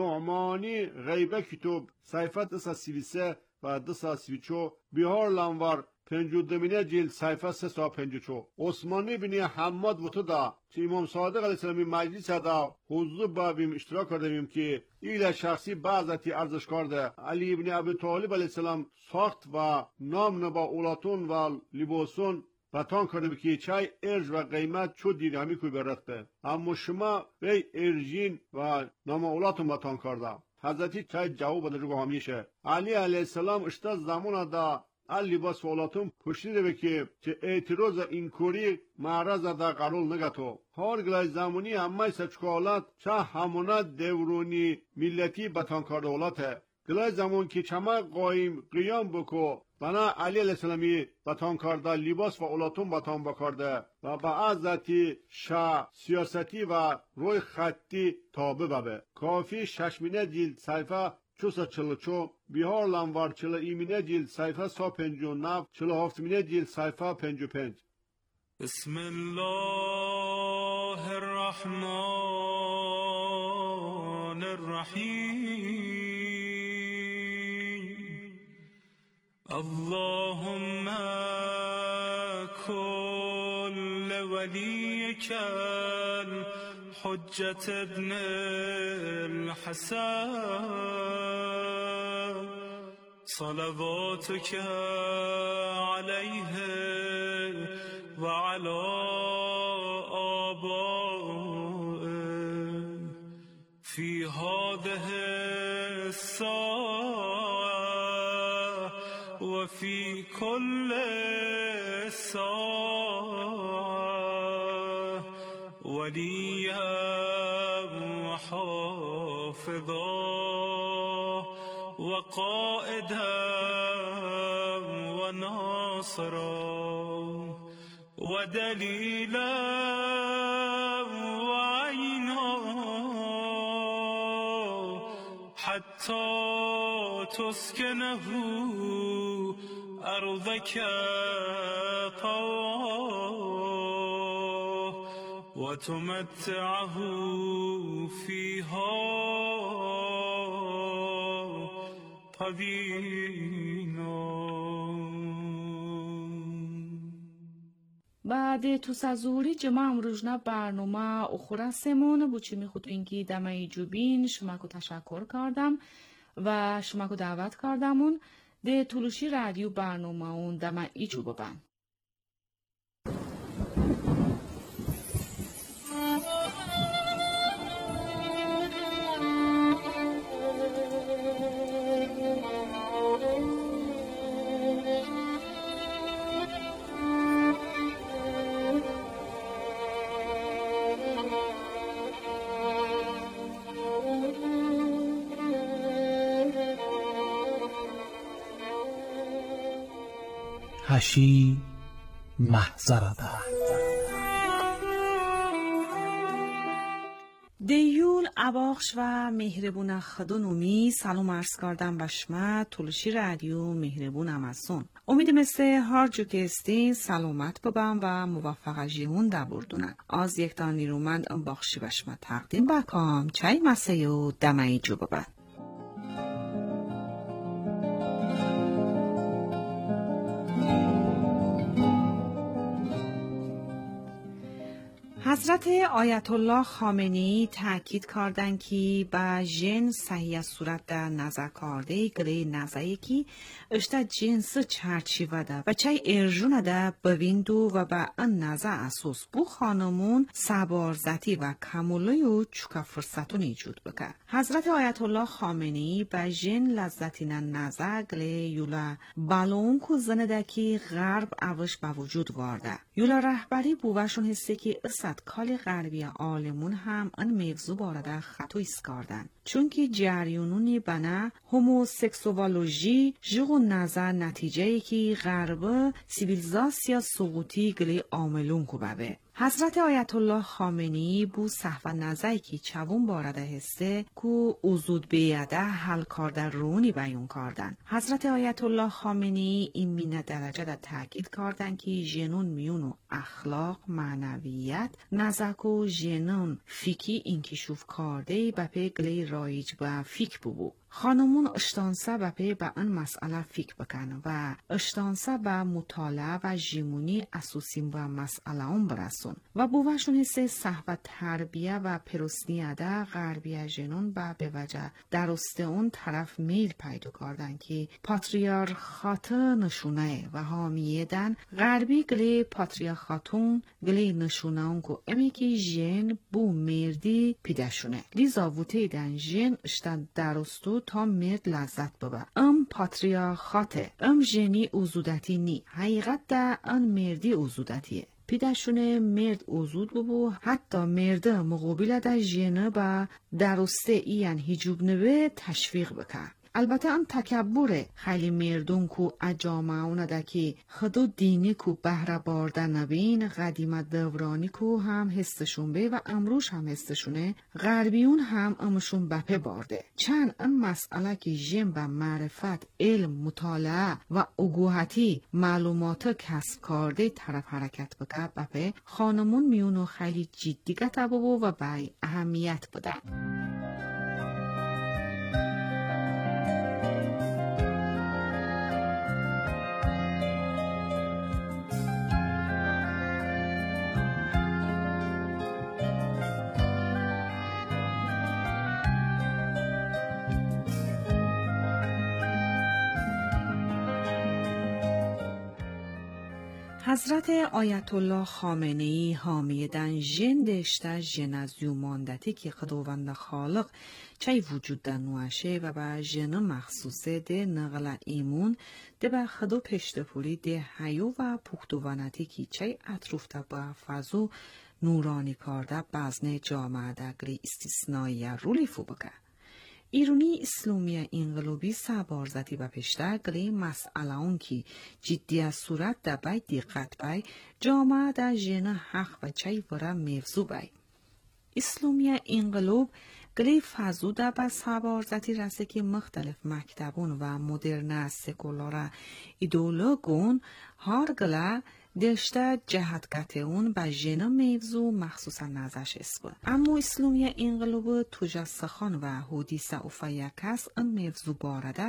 نعمانی غیبه کتاب صحیفه دسا سی و سه و دسا سی و چو بیهار لنور پنجو دمینه جلد صحیفه سه سا پنجو چو عثمانی بنی حماد وطو دا چه امام صادق علیه السلامی مجلس دا حضور با بیم اشتراک کرده بیم که ایل شخصی بعضتی ارزش کرده علی ابن ابی طالب علیه السلام ساخت و نام نبا اولاتون و لباسون و تان کرده که چای ارج و قیمت چو دیرهمی کوی برد به اما شما بی ارجین و نام اولاتون با تان کرده حضرتی چای جواب بده جو همیشه علی علیه السلام اشتا زمان دا ال لباس اولاتون پشتیده به که چه اعتراض این کوری معرض دا قرول نگتو هر گلای زمانی همه سچکالات چه همونه دورونی ملتی بتان کرده اولاته گلای زمان که چمه قایم قیام بکو بنا علی علیه السلامی بتان کرده لباس و اولاتون بتان بکرده و با عزتی شا سیاستی و روی خطی تابه ببه کافی ششمینه جلد صحیفه چوسا چلو چو بیهار لنوار چلو ایمینه جلد صحیفه سا پنجو نف چلو هفتمینه جلد صحیفه پنجو پنج بسم الله الرحمن الرحیم اللهم كل وليك الحجة ابن الحسن صلواتك عليه وعلى آبائه في هذه الساعة وفي كل ساعة وليا وحافظا وقائدا وناصرا ودليلا وعينا حتى تسكنه أرضك طوعا وتمتعه فيها طويلا. بعد تو سازوری جمع روزنا برنامه اخورا سمون بوچی می خود اینکی دمای جوبین شما کو تشکر کردم و شما کو دعوت کردمون ده طولوشی رادیو برنامه اون دمای جو ببن. هشی محضرده دیول اباخش و مهربون خدونومی سلام عرض کردم به شما طولوشی رادیو مهربون امازون. امید مثل هر جو که استین سلامت ببم و موفق جیهون دبردونن. از یک تا نیرومند ام باخشی به شما تقدیم بکام چای مسیح و دمای جو ببن. حضرت آیت الله خامنه‌ای تاکید کردند که با جن صحیح صورت در نظر کرده گلی نظری که اشتا جنس چرچیوه ده و چای ارجون ده بویندو و با ان نظر اساس بو خانمون سبارزتی و کمولی و چوکا فرصتون ایجود بکر. حضرت آیت الله خامنه‌ای با جن لذتین نظر گلی یولا بالون کو زنده که غرب اوش با وجود وارده. یولا رهبری بووشون حسه که اصد کال غربی عالمون هم ان موضوع بارده خطو ایستکاردن چون که جریانونی بنا هوموسکسوالوژی جغو نظر نتیجه که غرب سیویلیزاسیا سقوطی گلی عاملون کو ببه. حضرت آیت الله خامنه‌ای بو صحوه نظری که چوون بارده هسته کو وزود بیاده حل کرده رونی بیان کردن. حضرت آیت الله خامنه‌ای این مینه درجه دا تاکید کردن که جنون میونو اخلاق معنویت نزاکو جنون فیکی انکشوف کرده بپی گلی رایج با فیک بو. خانمون اشتانسه بپی با ان مسئله فیک بکن و اشتانسه با مطالعه و جیمونی اسوسیم با مسئله اون برسون و بووشون حسه صحبه تربیه و پروسنیه ده غربیه جنون با به وجه درسته اون طرف میل پیدا کردن که پاتریارخات نشونه و حامیه دن غربی گلی پاتریارخاتون گلی نشونه اون که امی که جن بو مردی پیدشونه لیزا ووته دن جن اشتن درستو تا مرد لذت ببه. ام پاتریارخاته ام جنی اوزودتی نی حقیقت ده ان مردی اوزودتیه. پیدشونه مرد اوزود ببو حتی مرد مقابل ده جنه با درسته این هیجوب نوه تشویق بکن. البته ام تکبره خیلی مردون کو اجامعونه ده که خدو دینی کو بهره بارده نبین قدیمت دورانی کو هم حسشون به و امروش هم حسشونه غربیون هم امشون بپه بارده. چند ام مسئله که جن به معرفت علم مطالعه و اگوهتی معلومات کسب کرده طرف حرکت بکر بپه خانمون میونو خیلی جدی گته ببو و بای اهمیت بده. حضرت آیت الله خامنه‌ای حامیدن جن دشته جن از یوماندتی که خداوند خالق چای وجود در نوشه و با جن مخصوصه ده نقل ایمون ده با خدو پشتپوری ده حیو و پختوانتی که چای اطروفته با فضو نورانی کارده بزنه جامعه دگری استثنایی رولی فو بکه. ایرونی اسلامی انقلابی سبارزتی و پشتگلی مسئله اون که جدی صورت در بای دقت بای جامعه در جن حق و چای ورا موضوع بای. اسلامی انقلاب گلی فضو در با سبارزتی رسه که مختلف مکتبون و مدرن سکولار ایدولوگون هر گله دشته جهتگت اون با جن موضوع مخصوصا نزش اسکو. اما اسلامی انقلاب توجه سخان و حدیثه اوفا یکس ان موضوع بارده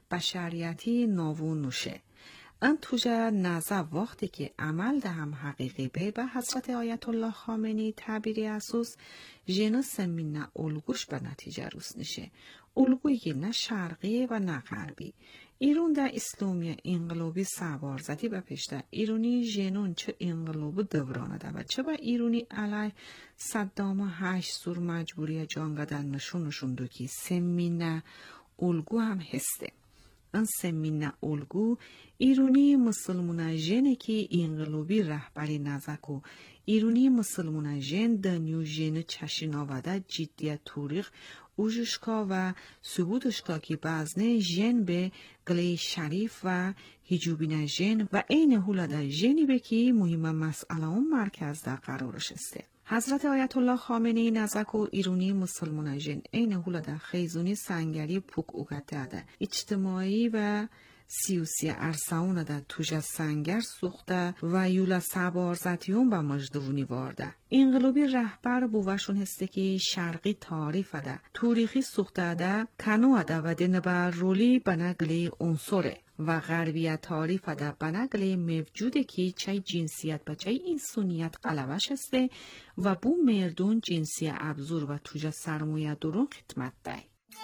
بشریتی ناو نوشه. ان توجه نزه وقتی که عمل ده هم حقیقی به به حضرت آیت الله خامنه‌ای تعبیری اساس جن سمینه الگوش به نتیجه روز نشه. الگویی که نه شرقی و نه غربی. ایران در اسلامی انقلابی سوار زدی به پشته ایرانی جنون چه انقلاب دورانه ده و چه با ایرانی علی صدام هشت سور مجبوری جانگدن نشون نشون دو که سمینه الگو هم هسته. ان سمینه الگو ایرانی مسلمون جنه که انقلابی رهبری نزکو ایرانی مسلمون جن دنیو جن چشین آوده جدیت توریخ اوجشکا و ثبوتشکا که بازنه جن به گلی شریف و هجوبین جن و این حول در جنی به که مهم مسئله اون مرکز در قرارش استه. حضرت آیت الله خامنه‌ای نزک و ایرانی مسلمان جن این حول در خیزونی سنگری پوک اوگته ده اجتماعی و سیوسی ارساونه در توجه سنگر سوخته و یولا سبارزتیون با مجدونی وارده. انقلابی رهبر بوشون هسته که شرقی تعریف ده توریخی سوخته ده کنوه ده و دنبر رولی بنگلی انصره و غربیت تعریف ده بنگلی موجوده که چای جنسیت با چای انسانیت قلبش هسته و بو مردون جنسی ابزور و توجه سرمایه درون خدمت ده.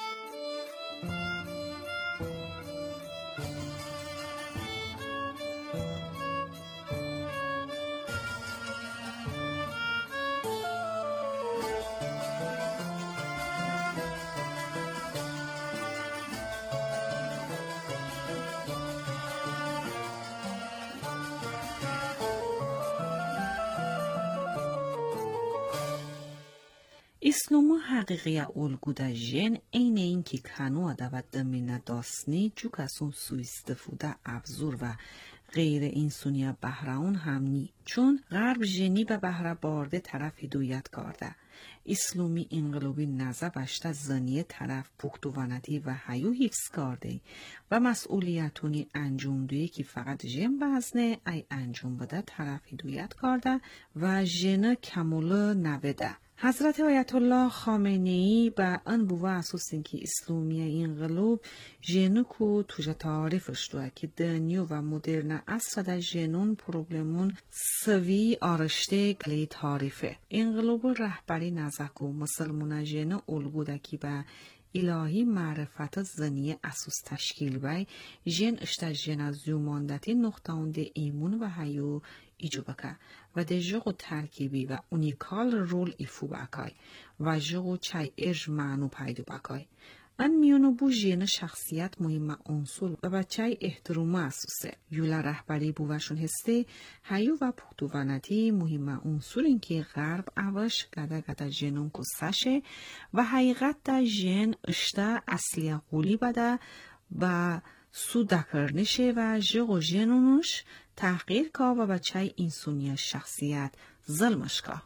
اسلام حقیقی الگو در جن این این که کنو و دمینه داستنی جو کسون سوی استفاده ابزور و غیر انسانی بهرهون هم نی چون غرب جنی به بهره بارده طرف هدایت کرده. اسلامی انقلابی نزه بشته زنی طرف پختوانتی و حیو حفظ کرده و مسئولیتونی انجام دویی که فقط جن بزنه ای انجام بده طرف هدایت کرده و جن کمول نوده. حضرت آیت الله خامنه‌ای با ان بوه اساسین که اسلامی انقلاب جنکو توجه تعریفش دوه که دنیو و مدرن اصلا در جنون پروبلمون سوی آرشته گلی تعریفه. انقلاب رهبری نزکو مسلمون جن الگو ده که با الهی معرفت زنی اساس تشکیل بای جن اشتا جن از یوماندتی نقطانده ایمون و حیو ایجو بکه و ده جغو ترکیبی و اونیکال رول ایفو بکای و جغو چای ارج معنو پیدو بکای. ان میونو بو جن شخصیت مهم انصول و بچای احترام اساسه. یولا رهبری بوشون هسته حیو و پختوانتی مهم انصول این که غرب اوش گده گده جنون کسشه و حقیقت دا جن اشتا اصلی قولی بده و سو دکرنشه و جغو جنونش تحقیر که و بچای انسانی شخصیت ظلمش که.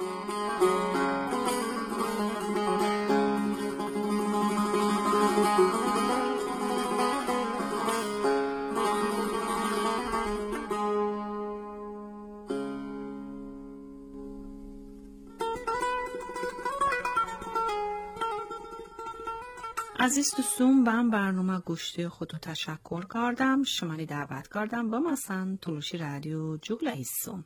عزیز دوستون من برنامه گوشتی خودو تشکر کردم شمالی دعوت کردم با مثلا تلوشی رادیو جوگل ایسون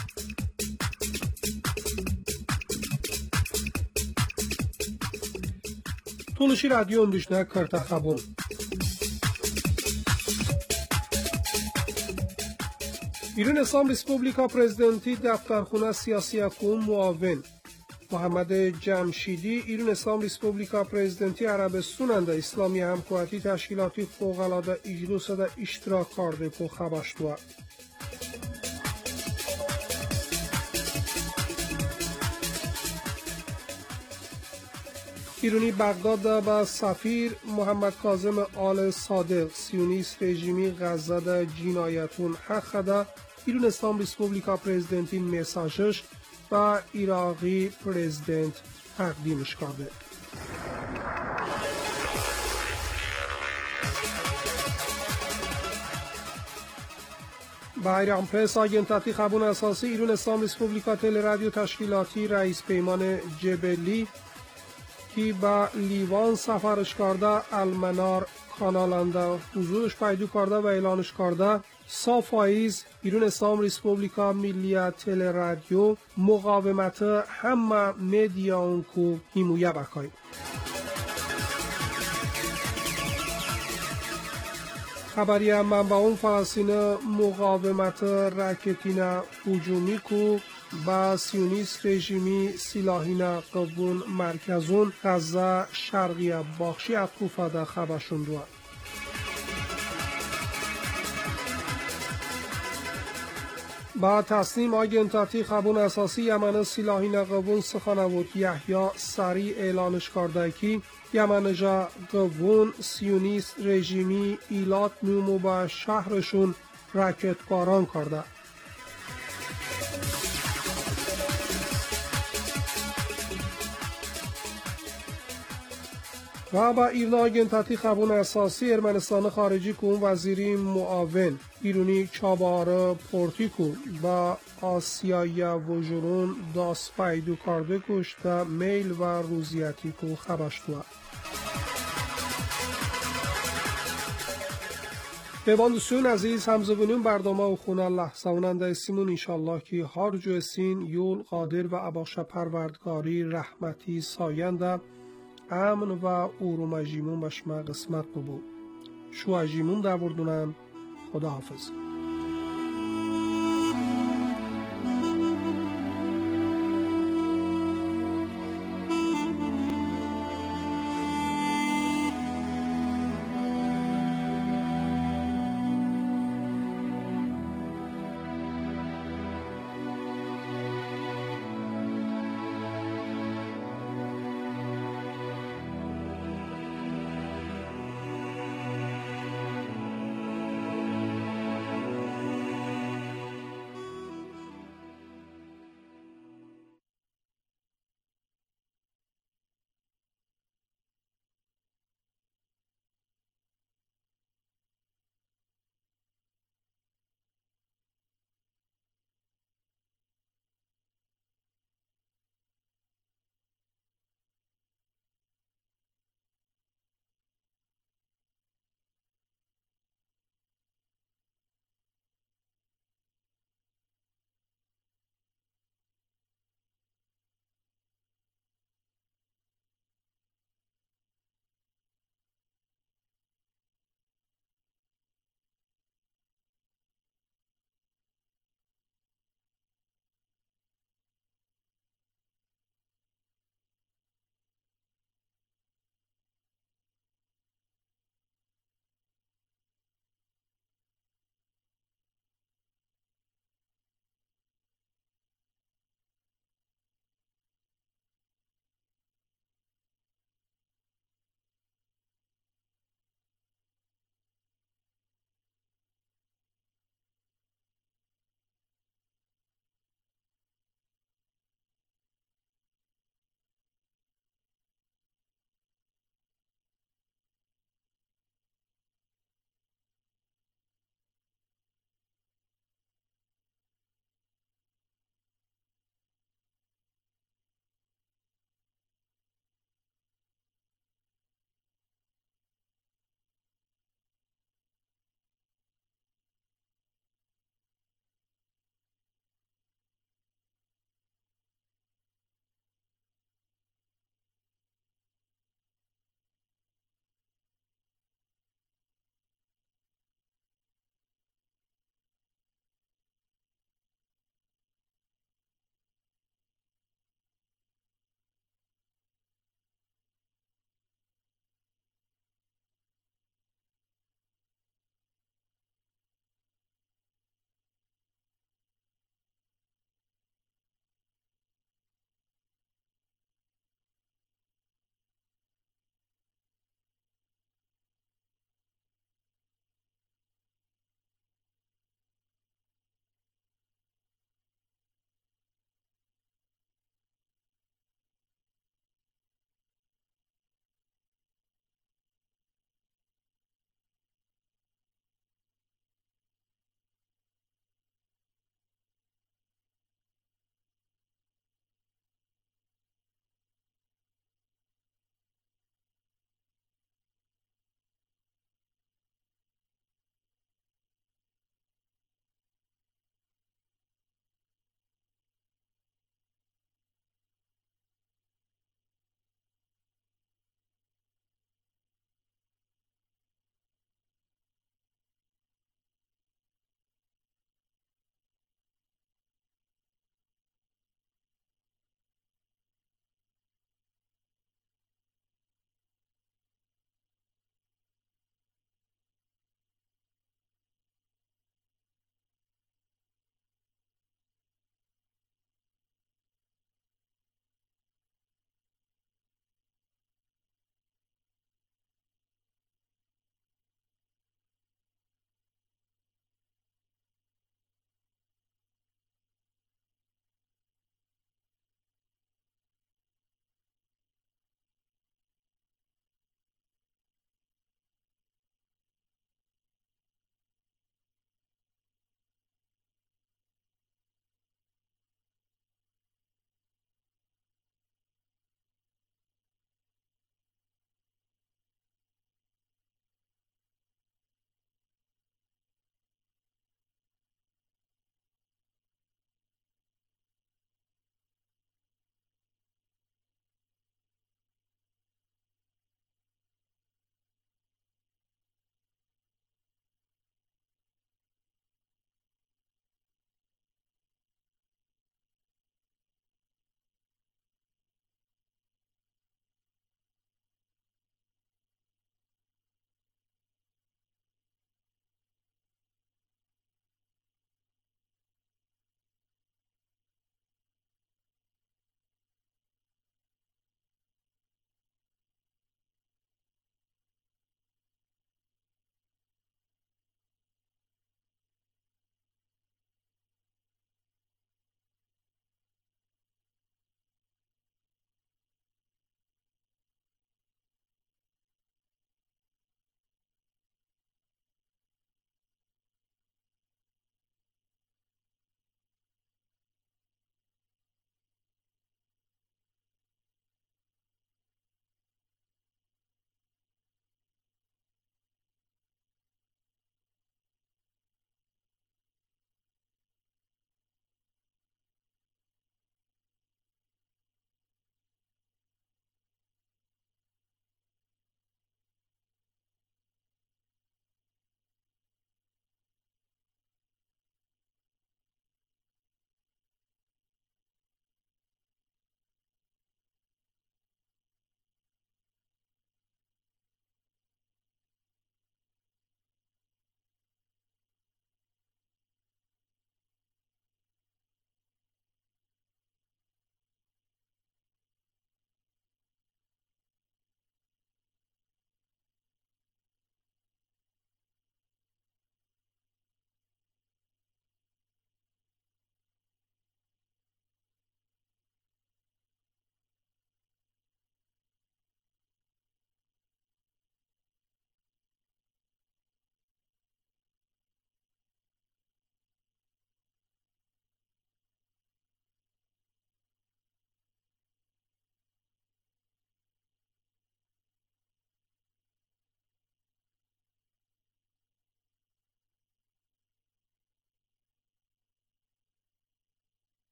تلوشی رادیو اندوشنه کرتا خبون ایران اسلام ریسپوبلیکا پرزیدنتی دفترخونه سیاسی حکوم معاون محمد جمشیدی ایران اسلام ریسپوبلیکا پرزیدنتی عربستان اند اسلامی همکاری تشکیلاتی فوق‌العاده اجلس da iştirak kardı ko xabaştua. ایرانی بغداد با سفیر محمد کاظم آل صادق سیونیست رژیمی غزه دا جنایتون حق دا ایران اسلام ریسپوبلیکا پرزیدنتی مساجش و ایراقی پرزیدنت تقدیمش کرده. با ایران پرس آگنتاتی خبون اساسی ایران اسلام ریسپوبلیکا تل رادیو تشکیلاتی رئیس پیمان جبلی که با لیوان سفرش کرده المنار کانالنده حضورش پیدا کرده و اعلانش کرده سا فایز ایران اسلام ریسپوبلیکا ملی تل رادیو مقاومت همه مدیا اون کو حمایت بکای. خبری منبعون فلسطین مقاومت راکتین هجومی کو با سیونیست رژیمی سلاحین قبون مرکزون غزه شرقی باخشی اطروفه ده خبرشون دوه. با تصمیم آگنتاتی خبون اساسی یمن سلاحین قبون سخنوود یحیی سری اعلانش کرده که یمنجا قبون سیونیست رژیمی ایلات نومو با شهرشون راکت باران کرده. و با ایران آگنتاتی خبون اساسی ارمنستان خارجی کن وزیری معاون ایرانی چابار پورتیکو با آسیایی وجرون داست پیدو کرده کشت میل و روزیتی کو خبشتوه. بباندسون عزیز همزبونون برنامه و خونه لحظه اوننده سیمون انشالله که هر جو سین یول قادر و عباش پروردگاری رحمتی ساینده امن و اوروم جیمون بشما قسمت ببو شو جیمون در بردونن خدا حافظ.